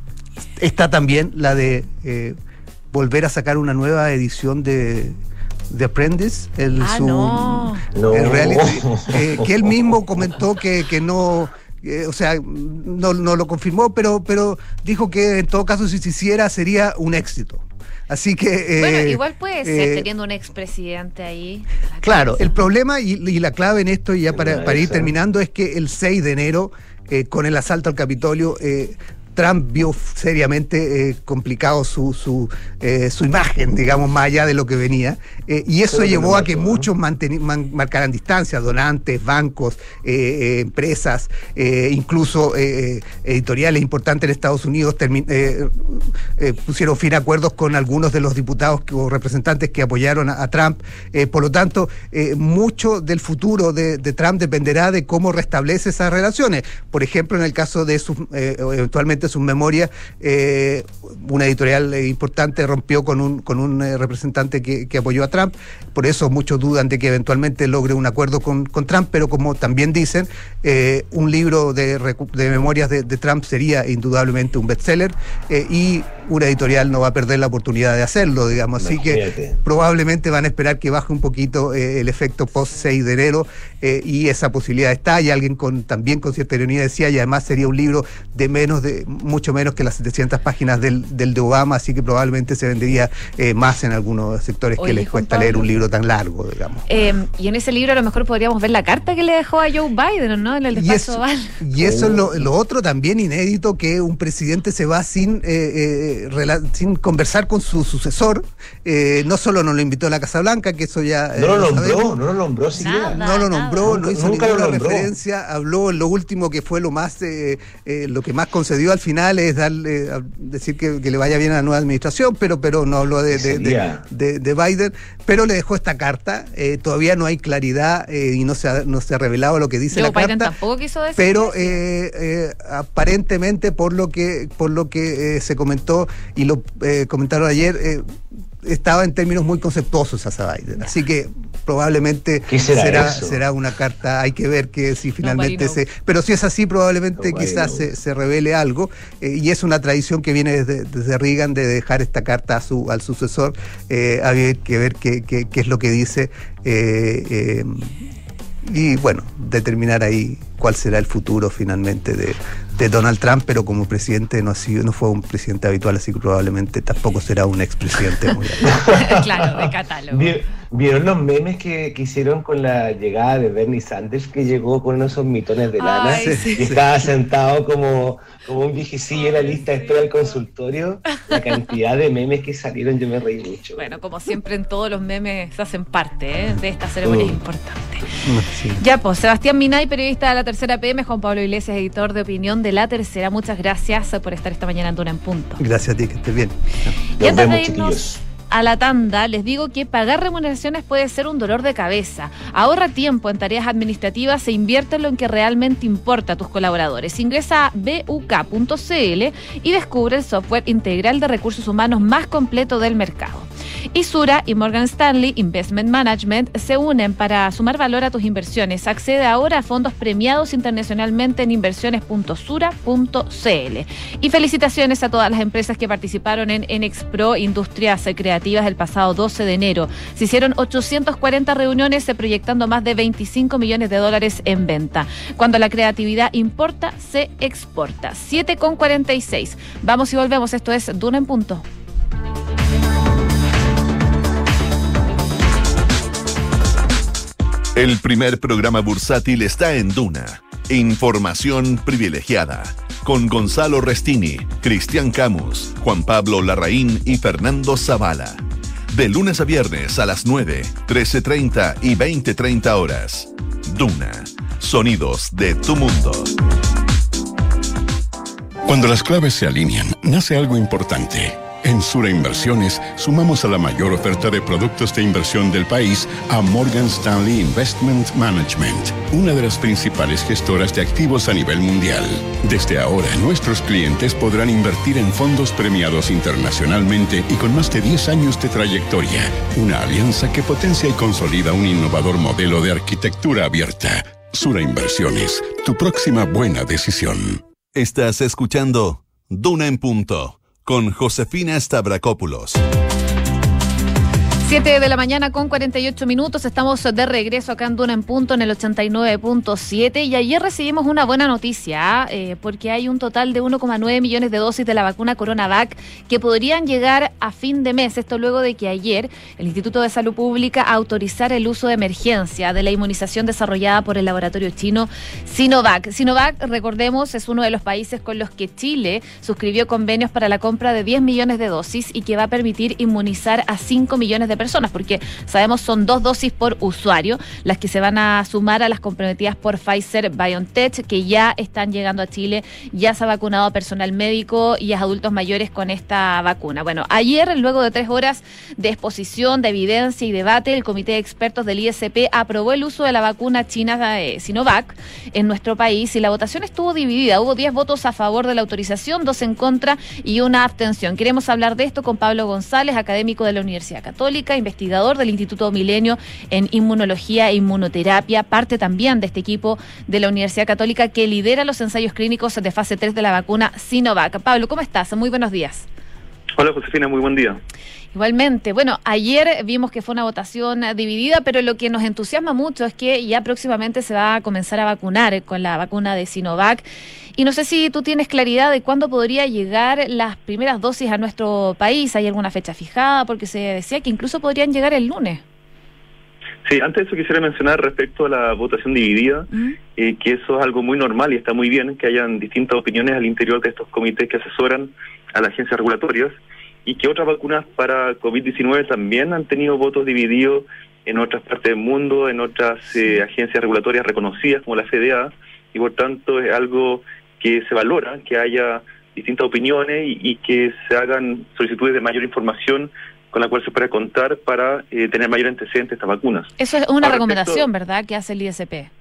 está también la de eh, volver a sacar una nueva edición de The Apprentice, el, ah, su, no. el reality, eh, que él mismo comentó que, que no, eh, o sea, no, no lo confirmó, pero, pero dijo que en todo caso si se hiciera sería un éxito. Así que... Eh, bueno, igual puede ser eh, teniendo un expresidente ahí. Claro, el problema y, y la clave en esto, y ya para, para ir terminando, es que el seis de enero, eh, con el asalto al Capitolio, eh, Trump vio seriamente eh, complicado su su, eh, su imagen, digamos, más allá de lo que venía, eh, y eso llevó a que muchos manteni- man- marcaran distancia, donantes, bancos, eh, eh, empresas, eh, incluso eh, editoriales importantes en Estados Unidos termi- eh, eh, pusieron fin a acuerdos con algunos de los diputados que, o representantes que apoyaron a, a Trump. Eh, por lo tanto, eh, mucho del futuro de, de Trump dependerá de cómo restablece esas relaciones. Por ejemplo, en el caso de sus, eh, eventualmente sus memorias, eh, una editorial eh, importante rompió con un con un eh, representante que, que apoyó a Trump, por eso muchos dudan de que eventualmente logre un acuerdo con, con Trump, pero como también dicen, eh, un libro de, de memorias de, de Trump sería indudablemente un bestseller, eh, y una editorial no va a perder la oportunidad de hacerlo, digamos. Así Imagínate. que probablemente van a esperar que baje un poquito eh, el efecto post seis de enero eh, y esa posibilidad está. Y alguien con también con cierta ironía decía, y además sería un libro de menos de mucho menos que las setecientas páginas del, del de Obama, así que probablemente se vendería eh, más en algunos sectores. Oye, que les Juan cuesta Pablo, leer un libro tan largo, digamos. Eh, y en ese libro a lo mejor podríamos ver la carta que le dejó a Joe Biden, ¿no? En el Y despacho eso, oval. y eso es lo, lo otro también inédito, que un presidente se va sin eh, eh, rela- sin conversar con su sucesor. Eh, no solo no lo invitó a la Casa Blanca, que eso ya eh, No lo nombró, sabemos. no lo nombró siquiera. Nada. No lo nombró, Nunca- no hizo nunca lo ninguna nombró. referencia, habló en lo último que fue lo más eh, eh, lo que más concedió al final es darle a decir que, que le vaya bien a la nueva administración, pero pero no habló de, de, de, Sería. de- de Biden, pero le dejó esta carta. Eh, todavía no hay claridad eh, y no se ha, no se ha revelado lo que dice Joe la Biden carta. tampoco quiso decir. Pero eh, eh, aparentemente por lo que por lo que eh, se comentó y lo eh, comentaron ayer, eh, estaba en términos muy conceptuosos hacia Biden. Así que probablemente ¿Qué será será, eso? será una carta, hay que ver que si finalmente Nobody se... Pero si es así, probablemente Nobody quizás knows. se, se revele algo. Eh, y es una tradición que viene desde, desde Reagan de dejar esta carta a su, al sucesor. Eh, había que ver qué, qué, qué es lo que dice. Eh, eh, y bueno, determinar ahí cuál será el futuro finalmente de, de Donald Trump, pero como presidente no ha sido, no fue un presidente habitual, así que probablemente tampoco será un expresidente muy habitual. Claro, de catálogo. Vi- ¿Vieron los memes que, que hicieron con la llegada de Bernie Sanders, que llegó con esos mitones de lana Ay, sí. y estaba sentado como, como un viejecillo en la lista de espera del consultorio? La cantidad de memes que salieron, yo me reí mucho. Bueno, como siempre en todos los memes se hacen parte ¿eh? de esta ceremonia Mm. importante. Sí. Ya, pues, Sebastián Minay, periodista de La Tercera P M, Juan Pablo Iglesias, editor de opinión de La Tercera. Muchas gracias por estar esta mañana en Duna en Punto. Gracias a ti, que estés bien. Y Nos antes de vemos, irnos chiquillos. a la tanda, les digo que pagar remuneraciones puede ser un dolor de cabeza. Ahorra tiempo en tareas administrativas e inviértelo en que realmente importa a tus colaboradores. Ingresa a b u k punto c l y descubre el software integral de recursos humanos más completo del mercado. Isura y Morgan Stanley Investment Management se unen para sumar valor a tus inversiones. Accede ahora a fondos premiados internacionalmente en inversiones punto sura punto c l. Y felicitaciones a todas las empresas que participaron en Enexpro Industrias Creativas el pasado doce de enero. Se hicieron ochocientas cuarenta reuniones eh, proyectando más de veinticinco millones de dólares en venta. Cuando la creatividad importa, se exporta. siete con cuarenta y seis. Vamos y volvemos. Esto es Duna en Punto. El primer programa bursátil está en Duna. Información privilegiada. Con Gonzalo Restini, Cristian Camus, Juan Pablo Larraín y Fernando Zavala. De lunes a viernes a las nueve, trece treinta y veinte treinta horas. Duna. Sonidos de tu mundo. Cuando las claves se alinean, nace algo importante. En Sura Inversiones sumamos a la mayor oferta de productos de inversión del país a Morgan Stanley Investment Management, una de las principales gestoras de activos a nivel mundial. Desde ahora, nuestros clientes podrán invertir en fondos premiados internacionalmente y con más de diez años de trayectoria. Una alianza que potencia y consolida un innovador modelo de arquitectura abierta. Sura Inversiones, tu próxima buena decisión. Estás escuchando Duna en Punto con Josefina Stavrakopoulos. siete de la mañana con cuarenta y ocho minutos. Estamos de regreso acá en Duna en Punto en el ochenta y nueve punto siete. Y ayer recibimos una buena noticia, eh, porque hay un total de uno coma nueve millones de dosis de la vacuna CoronaVac que podrían llegar a fin de mes. Esto luego de que ayer el Instituto de Salud Pública autorizara el uso de emergencia de la inmunización desarrollada por el laboratorio chino Sinovac. Sinovac, recordemos, es uno de los países con los que Chile suscribió convenios para la compra de diez millones de dosis y que va a permitir inmunizar a cinco millones de personas, porque sabemos son dos dosis por usuario, las que se van a sumar a las comprometidas por Pfizer-BioNTech, que ya están llegando a Chile. Ya se ha vacunado a personal médico y a adultos mayores con esta vacuna. Bueno, ayer, luego de tres horas de exposición, de evidencia y debate, el Comité de Expertos del I S P aprobó el uso de la vacuna china de Sinovac en nuestro país y la votación estuvo dividida. Hubo diez votos a favor de la autorización, dos en contra y una abstención. Queremos hablar de esto con Pablo González, académico de la Universidad Católica, investigador del Instituto Milenio en Inmunología e Inmunoterapia, parte también de este equipo de la Universidad Católica que lidera los ensayos clínicos de fase tres de la vacuna Sinovac. Pablo, ¿cómo estás? Muy buenos días. Hola Josefina, muy buen día. Igualmente, bueno, ayer vimos que fue una votación dividida, pero lo que nos entusiasma mucho es que ya próximamente se va a comenzar a vacunar con la vacuna de Sinovac. Y no sé si tú tienes claridad de cuándo podría llegar las primeras dosis a nuestro país. ¿Hay alguna fecha fijada? Porque se decía que incluso podrían llegar el lunes. Sí, antes de eso quisiera mencionar respecto a la votación dividida, ¿Mm? eh, que eso es algo muy normal y está muy bien que hayan distintas opiniones al interior de estos comités que asesoran a las agencias regulatorias, y que otras vacunas para COVID diecinueve también han tenido votos divididos en otras partes del mundo, en otras eh, agencias regulatorias reconocidas como la F D A, y por tanto es algo que se valora, que haya distintas opiniones y, y que se hagan solicitudes de mayor información con la cual se pueda contar para eh, tener mayor antecedente de estas vacunas. Eso es una Ahora, recomendación, respecto, ¿verdad?, que hace el I S P.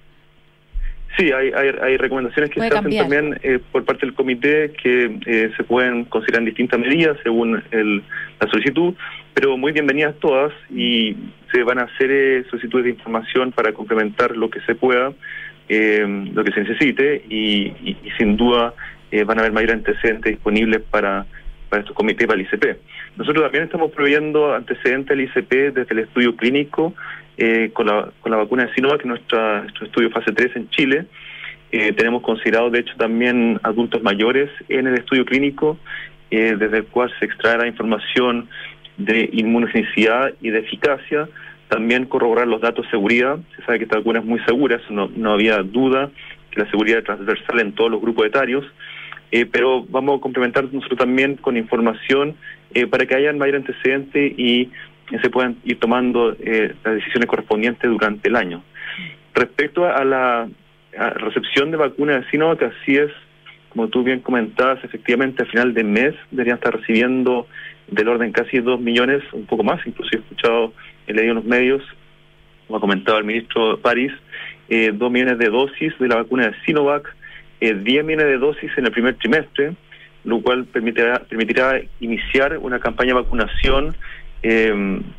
Sí, hay, hay, hay recomendaciones que se hacen también eh, por parte del comité que eh, se pueden considerar en distintas medidas según el, la solicitud, pero muy bienvenidas todas, y se van a hacer eh, solicitudes de información para complementar lo que se pueda, eh, lo que se necesite, y, y, y sin duda eh, van a haber mayores antecedentes disponibles para, para estos comités, para el I C P. Nosotros también estamos proveyendo antecedentes al I C P desde el estudio clínico, Eh, con la con la vacuna de Sinovac, nuestra, nuestro estudio fase tres en Chile. Eh, tenemos considerado, de hecho, también adultos mayores en el estudio clínico, eh, desde el cual se extrae la información de inmunogenicidad y de eficacia. También corroborar los datos de seguridad. Se sabe que esta vacuna es muy segura, eso no, no había duda, que la seguridad es transversal en todos los grupos etarios. Eh, pero vamos a complementar nosotros también con información eh, para que haya mayor antecedente y se puedan ir tomando eh, las decisiones correspondientes durante el año. Respecto a la a recepción de vacunas de Sinovac, así es, como tú bien comentabas, efectivamente a final de mes deberían estar recibiendo del orden casi dos millones, un poco más, incluso he escuchado, he leído en los medios, como ha comentado el ministro París, eh, dos millones de dosis de la vacuna de Sinovac, eh, diez millones de dosis en el primer trimestre, lo cual permitirá, permitirá iniciar una campaña de vacunación Eh,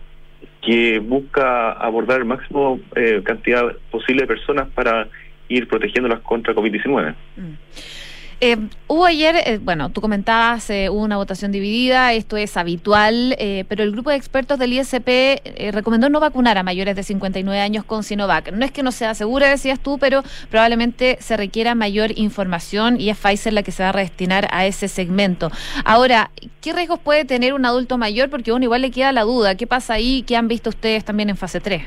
que busca abordar el máximo eh, cantidad posible de personas para ir protegiéndolas contra COVID diecinueve. Mm. Eh, hubo ayer, eh, bueno, tú comentabas, eh, hubo una votación dividida, esto es habitual, eh, pero el grupo de expertos del I S P eh, recomendó no vacunar a mayores de cincuenta y nueve años con Sinovac. No es que no sea segura, decías tú, pero probablemente se requiera mayor información y es Pfizer la que se va a destinar a ese segmento. Ahora, ¿qué riesgos puede tener un adulto mayor? Porque a uno igual le queda la duda. ¿Qué pasa ahí? ¿Qué han visto ustedes también en fase tres?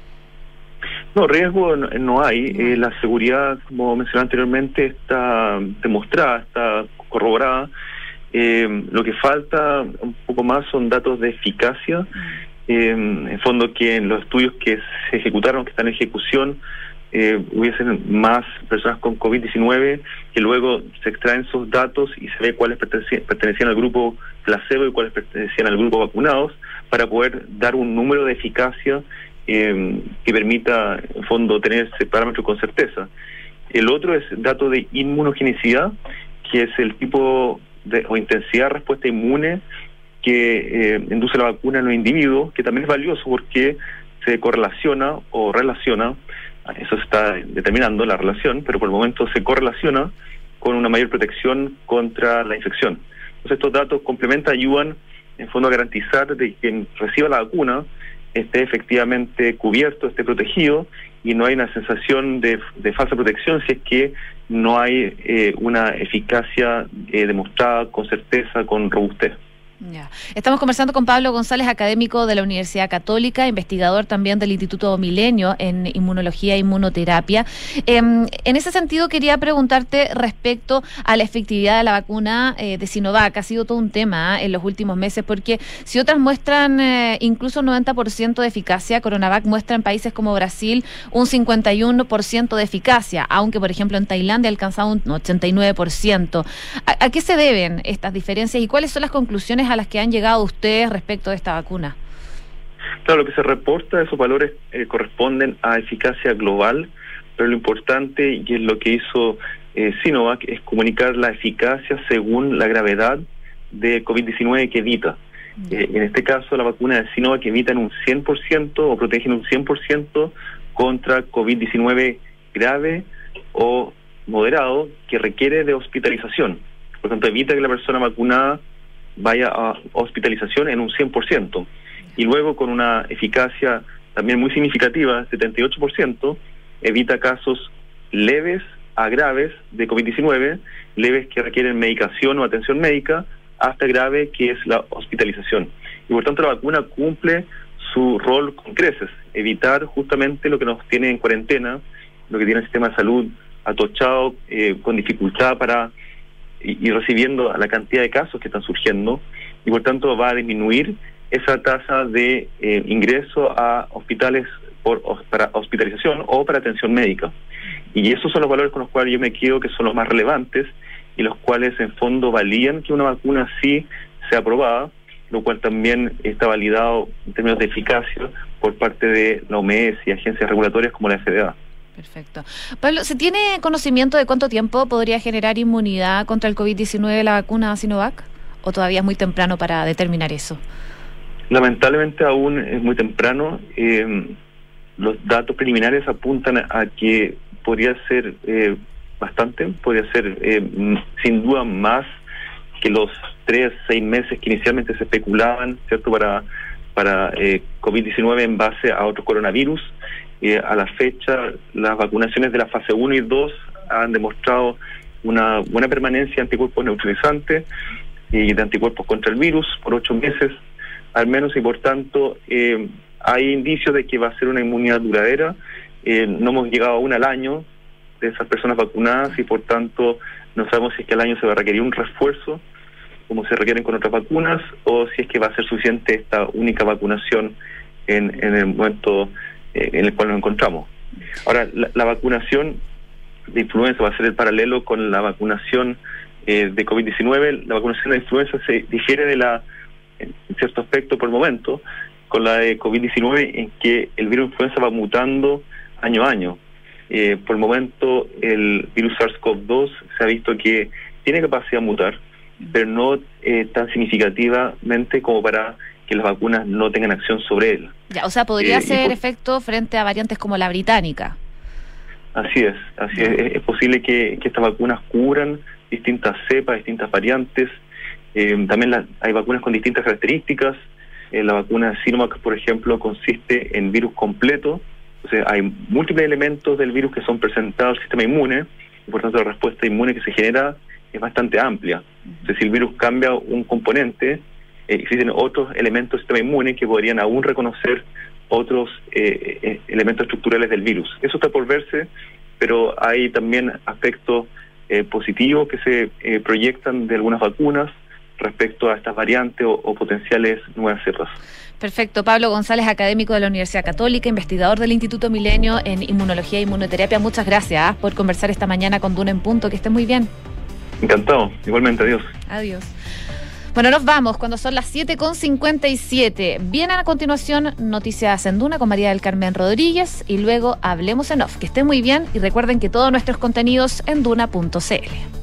No, riesgo no, no hay. Eh, la seguridad, como mencioné anteriormente, está demostrada, está corroborada. Eh, lo que falta un poco más son datos de eficacia. Eh, en fondo, que en los estudios que se ejecutaron, que están en ejecución, eh, hubiesen más personas con COVID diecinueve, que luego se extraen esos datos y se ve cuáles pertenecían, pertenecían al grupo placebo y cuáles pertenecían al grupo vacunados, para poder dar un número de eficacia Eh, que permita, en fondo, tener ese parámetro con certeza. El otro es dato de inmunogenicidad, que es el tipo de, o intensidad de respuesta inmune que eh, induce la vacuna en los individuos, que también es valioso porque se correlaciona o relaciona, eso se está determinando la relación, pero por el momento se correlaciona con una mayor protección contra la infección. Entonces estos datos complementan, ayudan, en fondo, a garantizar de que quien reciba la vacuna esté efectivamente cubierto, esté protegido, y no hay una sensación de, de falsa protección si es que no hay eh, una eficacia eh, demostrada con certeza, con robustez. Ya. Estamos conversando con Pablo González, académico de la Universidad Católica, investigador también del Instituto Milenio en Inmunología e Inmunoterapia. Eh, en ese sentido, quería preguntarte respecto a la efectividad de la vacuna eh, de Sinovac. Ha sido todo un tema ¿eh? en los últimos meses, porque si otras muestran eh, incluso un noventa por ciento de eficacia, Coronavac muestra en países como Brasil un cincuenta y uno por ciento de eficacia, aunque, por ejemplo, en Tailandia ha alcanzado un ochenta y nueve por ciento. ¿A, a qué se deben estas diferencias y cuáles son las conclusiones a las que han llegado ustedes respecto de esta vacuna? Claro, lo que se reporta, esos valores eh, corresponden a eficacia global, pero lo importante, y es lo que hizo eh, Sinovac, es comunicar la eficacia según la gravedad de COVID diecinueve que evita. Eh, en este caso, la vacuna de Sinovac evita en un cien por ciento o protege en un cien por ciento contra COVID diecinueve grave o moderado que requiere de hospitalización. Por tanto, evita que la persona vacunada vaya a hospitalización en un cien por ciento. Y luego con una eficacia también muy significativa, setenta y ocho por ciento, evita casos leves a graves de COVID diecinueve, leves que requieren medicación o atención médica, hasta grave que es la hospitalización. Y por tanto la vacuna cumple su rol con creces, evitar justamente lo que nos tiene en cuarentena, lo que tiene el sistema de salud atochado, eh, con dificultad para y, y recibiendo a la cantidad de casos que están surgiendo, y por tanto va a disminuir esa tasa de eh, ingreso a hospitales por, para hospitalización o para atención médica. Y esos son los valores con los cuales yo me quedo, que son los más relevantes y los cuales en fondo valían que una vacuna sí sea aprobada, lo cual también está validado en términos de eficacia por parte de la O M S y agencias regulatorias como la F D A. Perfecto. Pablo, ¿se tiene conocimiento de cuánto tiempo podría generar inmunidad contra el COVID diecinueve la vacuna Sinovac? ¿O todavía es muy temprano para determinar eso? Lamentablemente aún es muy temprano. Eh, los datos preliminares apuntan a, a que podría ser eh, bastante, podría ser eh, sin duda más que los tres, seis meses que inicialmente se especulaban, ¿cierto?, para, para eh, COVID diecinueve en base a otros coronavirus. Eh, a la fecha, las vacunaciones de la fase uno y dos han demostrado una buena permanencia de anticuerpos neutralizantes y de anticuerpos contra el virus por ocho meses al menos, y por tanto eh, hay indicios de que va a ser una inmunidad duradera. Eh, no hemos llegado aún al año de esas personas vacunadas y por tanto no sabemos si es que al año se va a requerir un refuerzo como se requieren con otras vacunas, o si es que va a ser suficiente esta única vacunación en, en el momento eh, en el cual nos encontramos. Ahora, la, la vacunación de influenza va a ser el paralelo con la vacunación eh, de COVID diecinueve. La vacunación de influenza se difiere de la, en cierto aspecto por el momento, con la de COVID diecinueve, en que el virus de influenza va mutando año a año. Eh, por el momento, el virus SARS-CoV dos se ha visto que tiene capacidad de mutar, pero no eh, tan significativamente como para que las vacunas no tengan acción sobre él. Ya, o sea, podría eh, ser por... efecto frente a variantes como la británica. Así es, así es. Es posible que, que estas vacunas cubran distintas cepas, distintas variantes. Eh, también la, hay vacunas con distintas características. Eh, la vacuna de Sinovac, por ejemplo, consiste en virus completo. O sea, hay múltiples elementos del virus que son presentados al sistema inmune, y por tanto la respuesta inmune que se genera es bastante amplia. O sea, si el virus cambia un componente, eh, existen otros elementos del sistema inmune que podrían aún reconocer otros eh, eh, elementos estructurales del virus. Eso está por verse, pero hay también aspectos eh, positivos que se eh, proyectan de algunas vacunas respecto a estas variantes o, o potenciales nuevas cepas. Perfecto. Pablo González, académico de la Universidad Católica, investigador del Instituto Milenio en Inmunología e Inmunoterapia. Muchas gracias ¿eh? por conversar esta mañana con Duna en Punto. Que estés muy bien. Encantado. Igualmente. Adiós. Adiós. Bueno, nos vamos cuando son las siete con cincuenta y siete. Vienen a continuación Noticias en Duna con María del Carmen Rodríguez y luego Hablemos en Off. Que estén muy bien y recuerden que todos nuestros contenidos en duna punto c l.